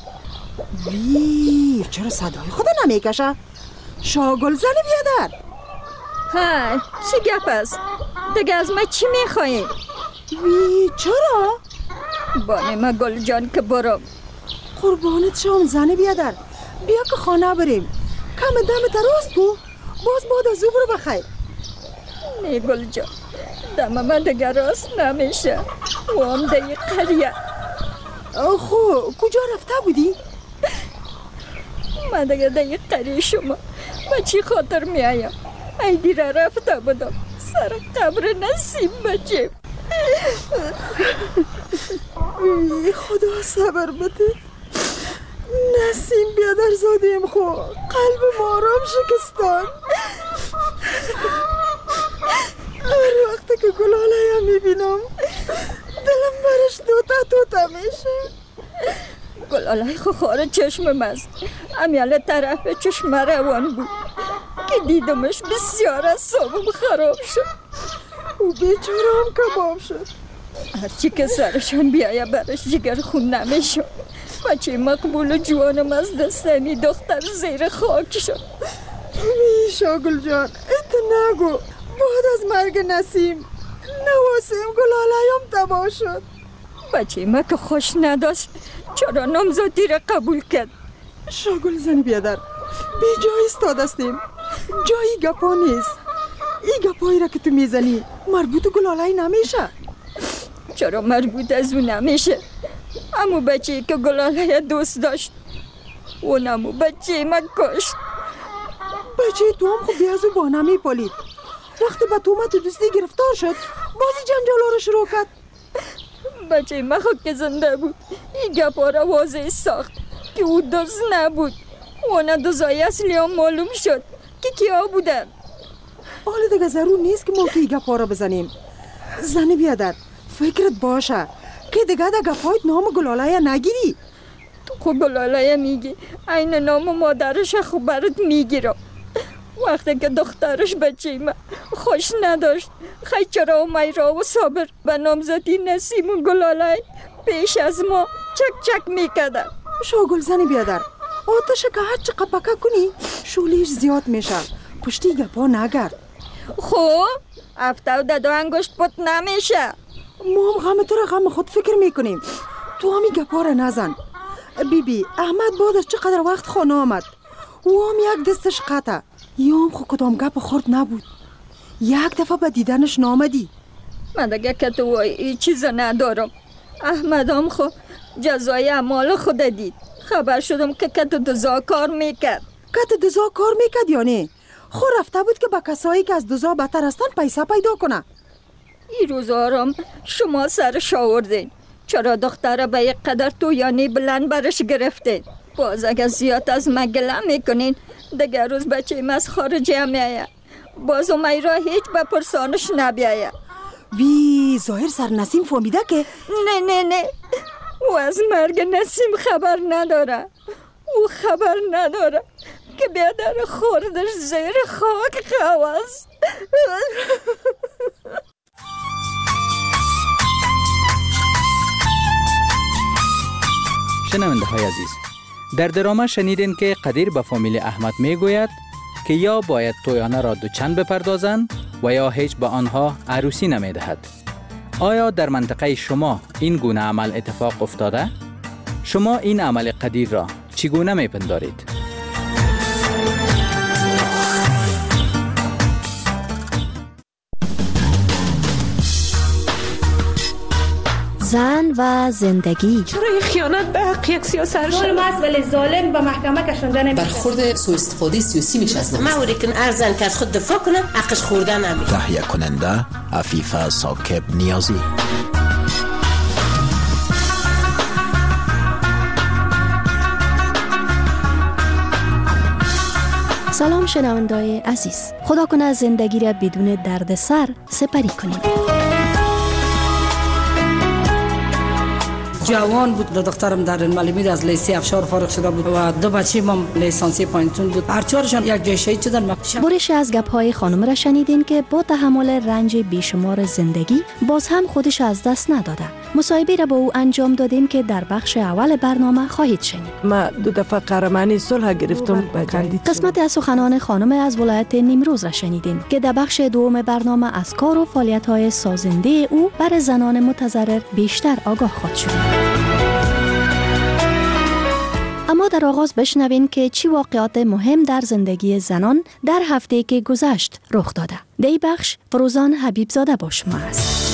وی چرا صدای خود نمیکشه؟ شاگل زنی بیادر؟ ها چی گپ است؟ دیگه از ما چی میخواین؟ وی چرا؟ بانم گل جان که برم. قربانت شام زنه بیادر، بیا که خانه بریم. کم دم تراست کو، باز بعد از او برو بخیر. نه گل جان، دم من دیگر راست نمیشه و هم دیگه قریه. خو کجا رفته بودی؟ من دیگه دیگه قریه شما با چی خاطر می آیم؟ ای دیره رفته بودم سر قبر نسیم بچه. خدا صبر بده. نسیم بیادر زادیم خو قلب مارم شکستان. هر وقت که گلاله میبینم دلم برش دوتا دوتا میشه. گلاله خو خاره چشمم است، امیال طرف چشم روان بود که دیدمش بسیار از صابم خراب شد. او بیچاره هم کباب شد. هرچی که سرشان بیایه برش جگر خون نمیشه. بچه مقبول و جوانم از دستنی دختر زیر خاک شد. وی شاگل جان ات نگو، بعد از مرگ نسیم نواسیم گلاله‌ام تباه شد. بچه ما که خوش نداشت چرا نامزدی را قبول کرد؟ شاگل زنی بیادر بی جای استادستیم، جایی گپا نیست. ای گپایی را که تو میزنی مربوط گلاله نمیشه. چرا مربوط از اون نمیشه؟ امو بچه که گلاله دوست داشت و نمو بچه من کشت. بچه تو هم خوب بیازو با نمی پالید. وقتی با تومت دوستی گرفتار شد بازی جنجالا رو شروع کرد. بچه من خود که زنده بود این گپا را واضح ساخت که او دوست نبود و نه دوزای اصلی هم معلوم شد که کیا بودن. حالا دیگه ضرور نیست که ما که این گپا را بزنیم. زنی بیادر فکرت باشه که دیگه دا گپایت نام گلاله نگیری. تو خود گلاله میگی، این نام مادرش خوب برات میگیرم. وقتی که دخترش بچه من خوش نداشت خیچرا و میرا و صابر و نامزدی نسیم و گلاله پیش از ما چک چک میکدن. شاگل زنی بیادر آتش که هر چه قپکه کنی شولیش زیاد میشه. پشتی گپا نگرد. خب هفته و دو انگشت پت نمیشه. ما هم غم تو را غم خود فکر میکنیم. تو همی گپا را نزن. بی بی احمد بعد از چقدر وقت خانه آمد و هم یک دستش قطع. یا هم خود کدام گپ خورد نبود. یک دفعه به دیدنش نامدی. من دیگه که تو ای چیز ندارم. احمد هم خود جزای اعمال خود دید. خبر شدم که کت دزا کار میکرد. کت دزا کار میکرد یا نه؟ خود رفته بود که با کسایی که از دزا بهتر هستن پیسه پیدا کنه. این روزارم شما سرش آوردین. چرا دختره به یک قدر تویانی بلند برش گرفتین؟ باز اگر زیاد از من گله میکنین دیگر روز بچه ام از خارجه میایه. باز امیرا هیچ به پرسانش نبیایه. وی ظاهر سر نسیم فهمیده که نه نه نه او از مرگ نسیم خبر نداره. او خبر نداره که بیادر خوردش زیر خاک خواست. شنونده های عزیز، در درامه شنیدین که قدیر به فامیل احمد می گوید که یا باید تویانه را دو چند بپردازند و یا هیچ به آنها عروسی نمی دهد. آیا در منطقه شما این گونه عمل اتفاق افتاده؟ شما این عمل قدیر را چگونه می پندارید؟ زن و زندگی. چرا این خیانت به حق یک سیاست ظالم است ولی ظالم به محکمه کشنده نمیشه. برخورد سوء استفاده سیاسی میشه از نماز. موری که ارزن که از خود دفاع کنه حقش خوردن نمیشه. تهیه کننده عفیفه ساکب نیازی. سلام شنونده‌های عزیز، خدا کنه زندگی را بدون دردسر سپری کنیم. جوان بود. دخترم در المعلمی از لیسه افشار فارغ شده بود و دو بچه‌م هم لیسانسی پایینتون بود. هر چهارشان یک جای شهید شدن. برش از گپ‌های خانم را شنیدین که با تحمل رنج بیشمار زندگی باز هم خودش از دست نداده مصاحبه را با او انجام دادیم که در بخش اول برنامه خواهید شنید. ما دو دفعه قهرمانی صلح گرفتم به کاندید. قسمت از سخنان خانم از ولایت نیمروز را شنیدین که در بخش دوم برنامه از کار و فعالیت‌های سازنده او برای زنان متضرر بیشتر آگاه خواهد شد. اما در آغاز بشنوین که چی واقعات مهم در زندگی زنان در هفته که گذشت رخ داده. در این بخش فروزان حبیبزاده با شما است.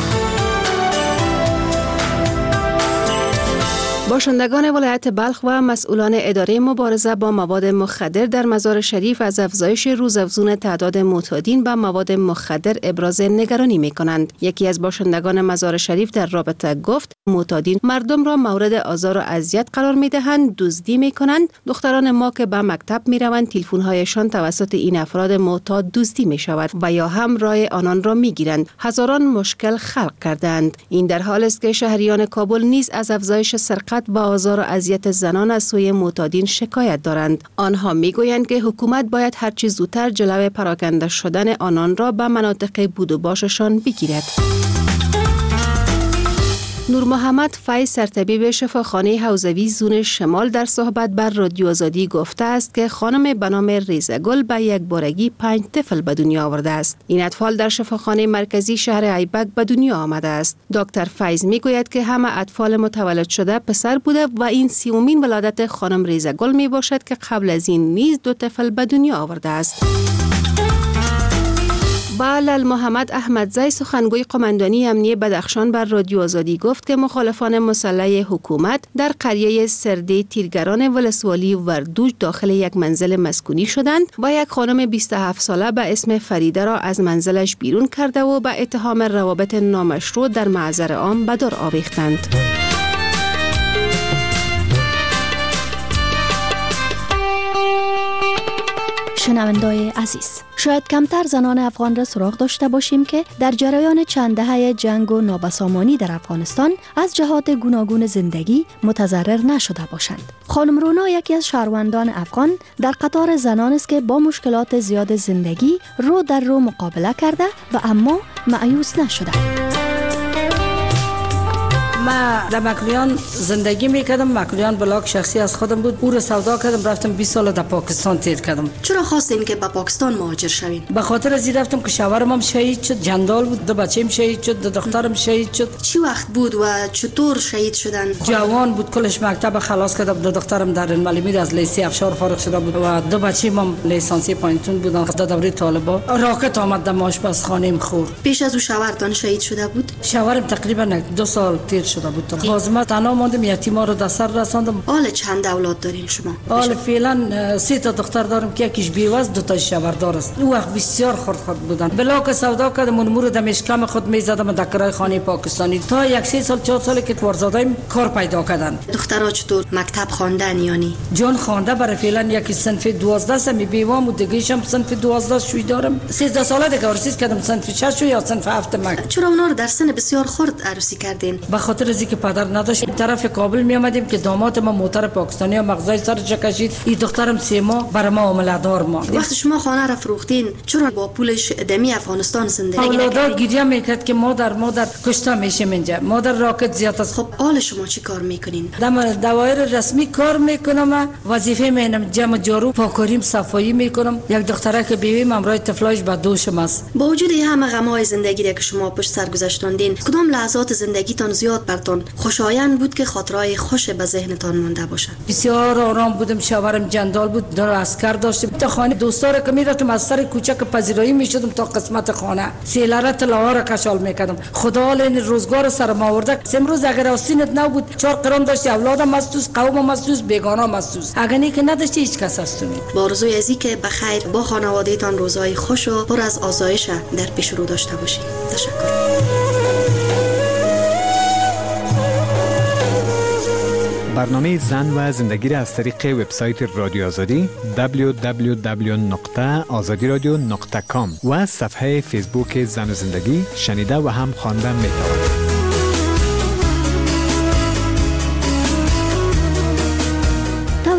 باشندگان ولایت بلخ و مسئولان اداره مبارزه با مواد مخدر در مزار شریف از افزایش روزافزون تعداد معتادین به مواد مخدر ابراز نگرانی می کنند. یکی از باشندگان مزار شریف در رابطه گفت معتادین مردم را مورد آزار و اذیت قرار می دهند، دزدی می کنند. دختران ما که به مکتب می روند تلفن هایشان توسط این افراد معتاد دزدی می شود و یا هم رای آنان را می گیرند. هزاران مشکل خلق کردند. این در حال است که شهریان کابل نیز از افزایش سرقت با آزار و اذیت زنان از سوی معتادین شکایت دارند. آنها میگویند که حکومت باید هر چه زودتر جلوی پراکنده شدن آنان را به مناطق بود و باششان بگیرد. نور محمد فیض سرطبیب شفاخانه حوزوی زون شمال در صحبت بر رادیو آزادی گفته است که خانم به نام ریزگل به یک بارگی پنج طفل به دنیا آورده است. این اطفال در شفاخانه مرکزی شهر ایبک به دنیا آمده است. دکتر فیض میگوید که همه اطفال متولد شده پسر بوده و این سیومین ولادت خانم ریزگل می باشد که قبل از این نیز دو طفل به دنیا آورده است. بلال محمد احمدزی سخنگوی قماندانی امنیه بدخشان بر رادیو آزادی گفت که مخالفان مسلح حکومت در قریه سرده تیرگران ولسوالی وردوج داخل یک منزل مسکونی شدند و یک خانم بیست و هفت ساله به اسم فریده را از منزلش بیرون کرده و به اتهام روابط نامشروع در معذر عام به دار آویختند. شنوندای عزیز، شاید کمتر زنان افغان را سراغ داشته باشیم که در جریان چند دهه جنگ و نابسامانی در افغانستان از جهات گوناگون زندگی متضرر نشده باشند. خانم رونا یکی از شهروندان افغان در قطار زنان است که با مشکلات زیاد زندگی رو در رو مقابله کرده و اما مایوس نشده. ما در مکلیان زندگی میکردم. مکلیان بلاک شخصی از خودم بود. او رو سودا کردم، رفتم بیست سال در پاکستان تیر کردم. چرا خواستین که به پاکستان مهاجر شوین؟ به خاطر از این رفتم که شوهرم هم شهید شد، جندال بود، دو بچه‌ام شهید شد، دو دخترم شهید شد. چی وقت بود و چطور شهید شدن؟ جوان بود، کلش مکتب خلاص کردم. دو دخترم در الملمی از لیسه افشار فارغ شده بود و دو بچه‌م هم لیسانسی پایینتون بودن در دوره طالبا. راکت آمد در آشپزخانه‌ام خورد. پیش از او شوهرتان شهید شده بود؟ شوهرم تقریبا دو سال تیر شده بود. ما تنها ماندم، یتیما رو در سر رساندم. حال چند اولاد دارین شما؟ حال فعلا سه تا دختر دارم که یکیش بیوه، دو تا شوهردار است. اون وقت بسیار خرد خرد بودن. بلاک سودا کردم، امور در مشکم خود میزدم در کرای خانه پاکستانی تا یک سه سال چهار سال که وارزادایم کار پیدا کردن. دخترها چطور مکتب خواندن یعنی؟ جان خوانده، برای فعلا یکی صنف دوازده سم بیوام و دیگه‌شم صنف دوازده شوی دارم. سیزده ساله دیگه ورسید کردم صنف شش یا صنف هفت مک. چرا اونا رو در سن بسیار خرد عروسی کردین؟ به خاطر از اینکه پدر نداشت. طرف کابل می آمدیم که داماد ما موتر پاکستانی و مغزای سرش کشید. این دخترم سه ماه برای ما عملدار ماند. وقتی شما خانه را فروختین چرا با پولش دمی افغانستان زندگی نکردین؟ اولادار گریه میکرد که مادر مادر کشته میشیم اینجا. مادر راکت زیاد است. خب حال شما چی کار میکنین؟ دم دوایر رسمی کار میکنم. وظیفه مینم جمع جارو پاکاریم صفایی میکنم. یک دختره که بیویم امرای طفلایش با دوشم است. با وجود همه غم‌های زندگی را که شما پشت سر گذاشتاندین، کدام لحظات زندگیتان زیاد برتون خوشایند بود که خاطرهای خوش به ذهنتان مونده باشد؟ بسیار آرام بودم. شوهرم جندال بود، دار عسکر داشتیم. تا خانه دوستا را که میرفتم از سر کوچک پذیرایی میشدم تا قسمت خانه. سیلاره طلاها را کشال میکردم. خدا این روزگار سر ما آورده. امروز اگر آستینت نبود، چهار قران داشتی، اولادم مستوس، قومم مستوس، بیگانه مستوس. اگر نه که نداشتی هیچ کس هستونی. با آرزوی ازی که بخیر با خانواده‌تان روزهای خوش و پر از آسایش در پیش رو داشته باشید. تشکر. برنامه زن و زندگی را از طریق وبسایت رادیو آزادی دبلیو دبلیو دبلیو نقطه آزادی رادیو نقطه کام و صفحه فیسبوک زن و زندگی شنیده و هم خواندن می‌توانید. طور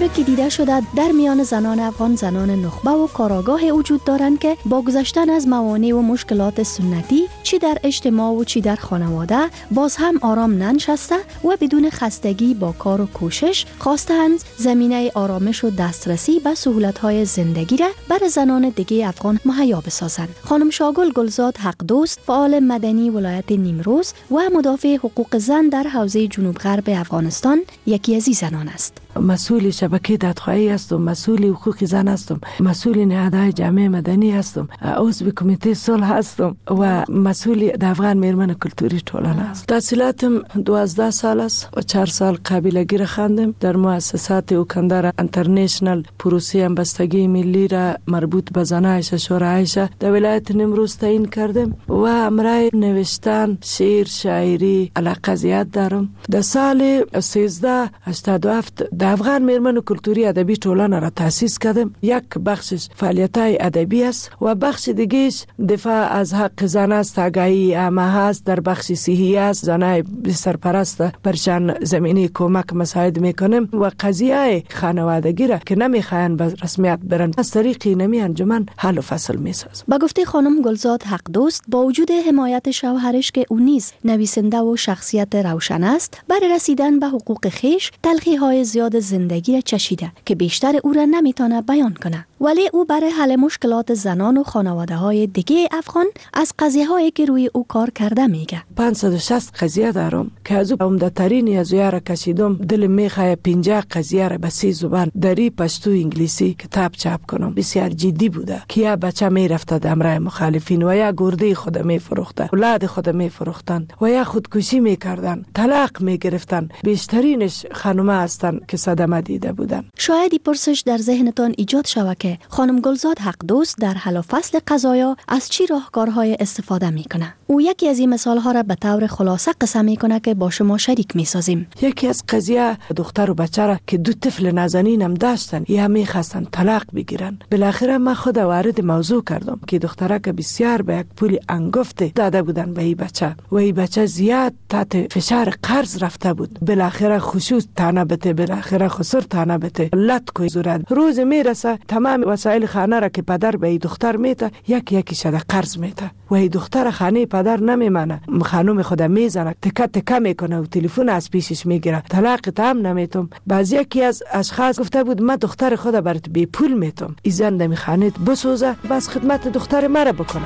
طوری که دیده شده در میان زنان افغان زنان نخبه و کاراگاه وجود دارند که با گذشتن از موانع و مشکلات سنتی چی در اجتماع و چی در خانواده باز هم آرام ننشسته و بدون خستگی با کار و کوشش خواستند زمینه آرامش و دسترسی به سهولت‌های زندگی را بر زنان دیگه افغان مهیا بسازند. خانم شاگل گلزاد حق دوست فعال مدنی ولایت نیمروز و مدافع حقوق زن در حوزه جنوب غرب افغانستان یکی از این زنان است. مسئول شبکه دادخواهی هستم، مسئول حقوق زن هستم، مسئول نهادهای جامعه مدنی هستم، عضو کمیته صلح هستم و مسئول د افغان میرمن کلتوری ټولنه هستم. تحصیلاتم دوازده سال است و چهار سال قابلگی را خواندم در مؤسسات اوکندار انترنشنال. پروسه همبستگی ملی را مربوط به زنایش شورایش در ولایت نیمروز تعیین کردم و امرای نوشتن، شعر، شاعری علاقه زیاد دارم. در سال سیزده هشتاد و هفت د افغان میرمن کلتوری ادبی ټولنه را تاسیس کردم. یک بخشش فعالیت‌های ادبی است و بخش دیگهش دفاع از حق زن است، آگاهی عامه است. در بخش صحی است، زنای سرپرست برشان زمینی کمک مساعد میکنم و قضیه خانوادگی را که نمیخواین به رسمیت برن از طریق نمی انجمن حل و فصل میسازم. با گفته خانم گلزاد حق دوست، با وجود حمایت شوهرش که او نیز نویسنده و شخصیت روشن است، برای رسیدن به حقوق خیش تلخی‌های زیاد زندگی را چشیده که بیشتر او را نمیتونه بیان کنه. ولی او برای حل مشکلات زنان و خانواده‌های دیگه افغان از قضیه‌هایی که روی او کار کرده میگه. پانصد و شصت قضیه دارم که از او عمده‌ترین از یارا کشیدم. دل میخواد پنجاه قضیه را به سه زبان دری، پشتو، انگلیسی کتاب چاپ کنم. بسیار جدی بوده که یا بچه میرفته در امرای مخالفین و یا گرده خود میفروخته، اولاد خود میفروختن و یا خودکشی میکردن، طلاق میگرفتن. بیشترینش خانومه هستن که صدمه دیده بودن. شاید پرسش در ذهنتان ایجاد شود که خانم گلزاد حق دوست در حل و فصل قضایا از چی راهکارهای استفاده میکنه. او یکی از این مثالها را به طور خلاصه قصه میکنه که با شما شریک میسازیم. یکی از قضیه دختر و بچه را که دو طفل نازنین هم داشتن یا میخواستن طلاق بگیرن. بالاخره من خود وارد موضوع کردم که دختره که بسیار به یک پول انگفت داده بودن به این بچه و این بچه زیاد تحت فشار قرض رفته بود. بالاخره خشوع تانه بته، بالاخره خسر تانه بته، لط کوی زورد. روز میرسه تمام وسایل خانه را که پدر به این دختر میته یک یکی شده قرض میته و این دختر خانه پدر نمیمانه، خانم خود میزنه، تکه تکه میکنه و تلفن از پیشش میگیره. طلاق تام نمیتم. بعضی یکی از اشخاص گفته بود من دختر خود برات بی پول میتم، این زن دمی خانه بسوزه بس خدمت دختر مرا بکنه.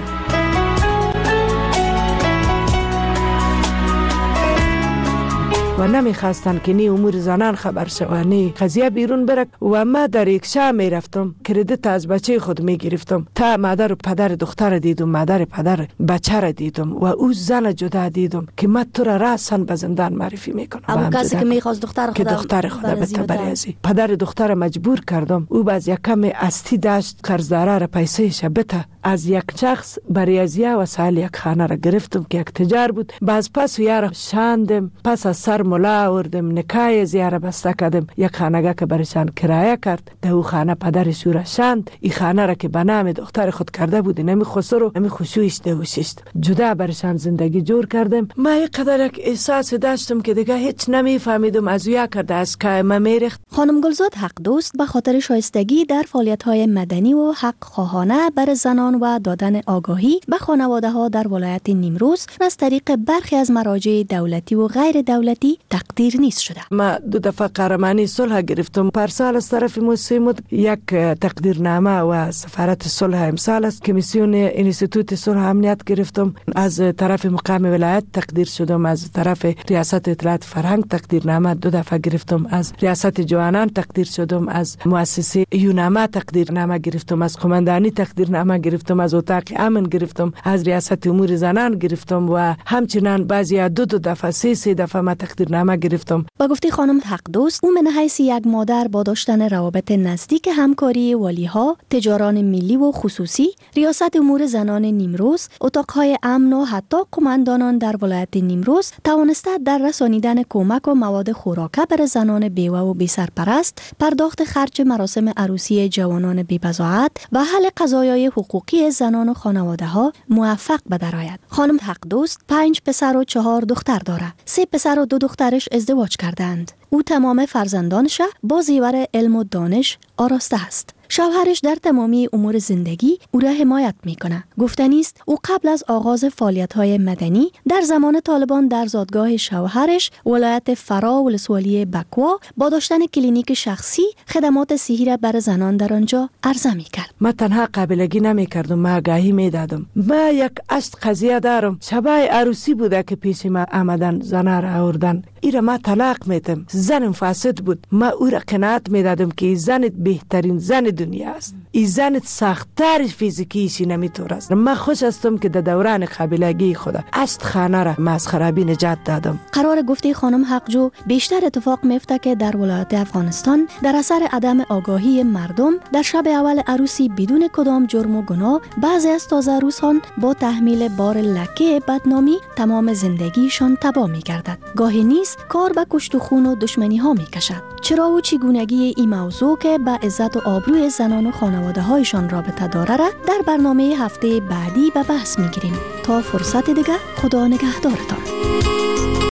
و نمیخواستن که نی امور زنان خبر شوه، نی قضیه بیرون برک. و ما در یک شب میرفتم کردیت از بچه خود میگرفتم تا مادر و پدر دختر دیدم، مادر پدر بچه را دیدم و او زن جدا دیدم که من تو را راسن به زندان معرفی میکنم. اما کسی که میخواست دختر خود که دختر خود بته بریازی. پدر دختر مجبور کردم. او باز یک کم استی داشت، قرضدارا را پیسه شبته از یک شخص بریازیه و سال یک خانه را گرفتم که یک تجار بود. باز پس یارا شاندم، پس از سر ملا آوردم، نکای زیاره بسته کردم. یک خانگاه که برشان کرایه کرد، ده او خانه پدرش او را شاند. این خانه را که به نام دختر خود کرده بود نمی خسر و نمی خشویش ده و ششت جدا برشان زندگی جور کردم. ما اینقدر یک احساس داشتم که دیگه هیچ نمیفهمیدم از ویا کرده از که ما میرخت. خانم گلزاد حق دوست به خاطر شایستگی در فعالیت‌های مدنی و حق خواهانه بر زنان و دادن آگاهی به خانواده‌ها در ولایت نیمروز از طریق برخی از مراجع دولتی و غیر دولتی تقدیر نیست شده. ما دو دفعه قهرمانی صلح گرفتم. پارسال از طرف موسیمود یک تقدیرنامه و سفارت صلح امسال است. کمیسیون انستیتوت صلح امنیت گرفتم. از طرف مقام ولایت تقدیر شدم. از طرف ریاست اطلاعات فرهنگ تقدیرنامه دو دفعه گرفتم. از ریاست جوانان تقدیر شدم. از مؤسسه یوناما تقدیرنامه گرفتم. از قماندانی تقدیرنامه گرفتم. از اتاق امن گرفتم. از ریاست امور زنان گرفتم و همچنان بعضی دو دو دفعه سه سه دفعه ما تقدیرنامه گرفتم. با گفته خانم حق دوست، او من حیث یک مادر با داشتن روابط نزدیک همکاری والیها، تجاران ملی و خصوصی، ریاست امور زنان نیمروز، اتاقهای امن و حتی قماندانان در ولایت نیمروز توانسته در رسانیدن کمک و مواد خوراکه بر زنان بیوه و بی سرپرست، پرداخت خرج مراسم عروسی جوانان بی بضاعت و حل قضایای حقوق ترقی زنان و خانواده ها موفق به درآید. خانم حق دوست پنج پسر و چهار دختر داره. سه پسر و دو دخترش ازدواج کردند. او تمام فرزندانش با زیور علم و دانش آراسته است. شوهرش در تمامی امور زندگی او را حمایت میکنه. گفتنی است او قبل از آغاز فعالیت‌های مدنی در زمان طالبان در زادگاه شوهرش ولایت فرا ولسوالی بکوا با داشتن کلینیک شخصی خدمات صحی را بر زنان در آنجا عرضه میکرد. ما تنها قابلگی نمیکردم، ما آگاهی میدادم. ما یک اشت قضیه دارم. شبای عروسی بوده که پیش ما آمدن زنا را آوردن. ایرا ما طلاق میتم. زنم فاسد بود. ما او را قناعت میدادم که زنت بهترین زن دنیا است. این زنت سخت‌تر فیزیکیشی نمیتور است. ما خوش هستم که در دوران قابلگی خدا اشت خانه را ما از خرابی نجات دادم. قرار گفته خانم حقجو بیشتر اتفاق میفته که در ولایت افغانستان در اثر عدم آگاهی مردم در شب اول عروسی بدون کدام جرم و گناه بعضی از تازه عروسان با تحمیل بار لکه بدنامی تمام زندگیشان تباه میگردد. گاهی نیز کار به کشت و خون و دشمنی ها میکشد. چرا و چگونگی این موضوع که به عزت و آبروی زنان و خانواده هایشان رابطه داره را در برنامه هفته بعدی به بحث میگیریم. تا فرصت دیگه خدا نگهدارتان.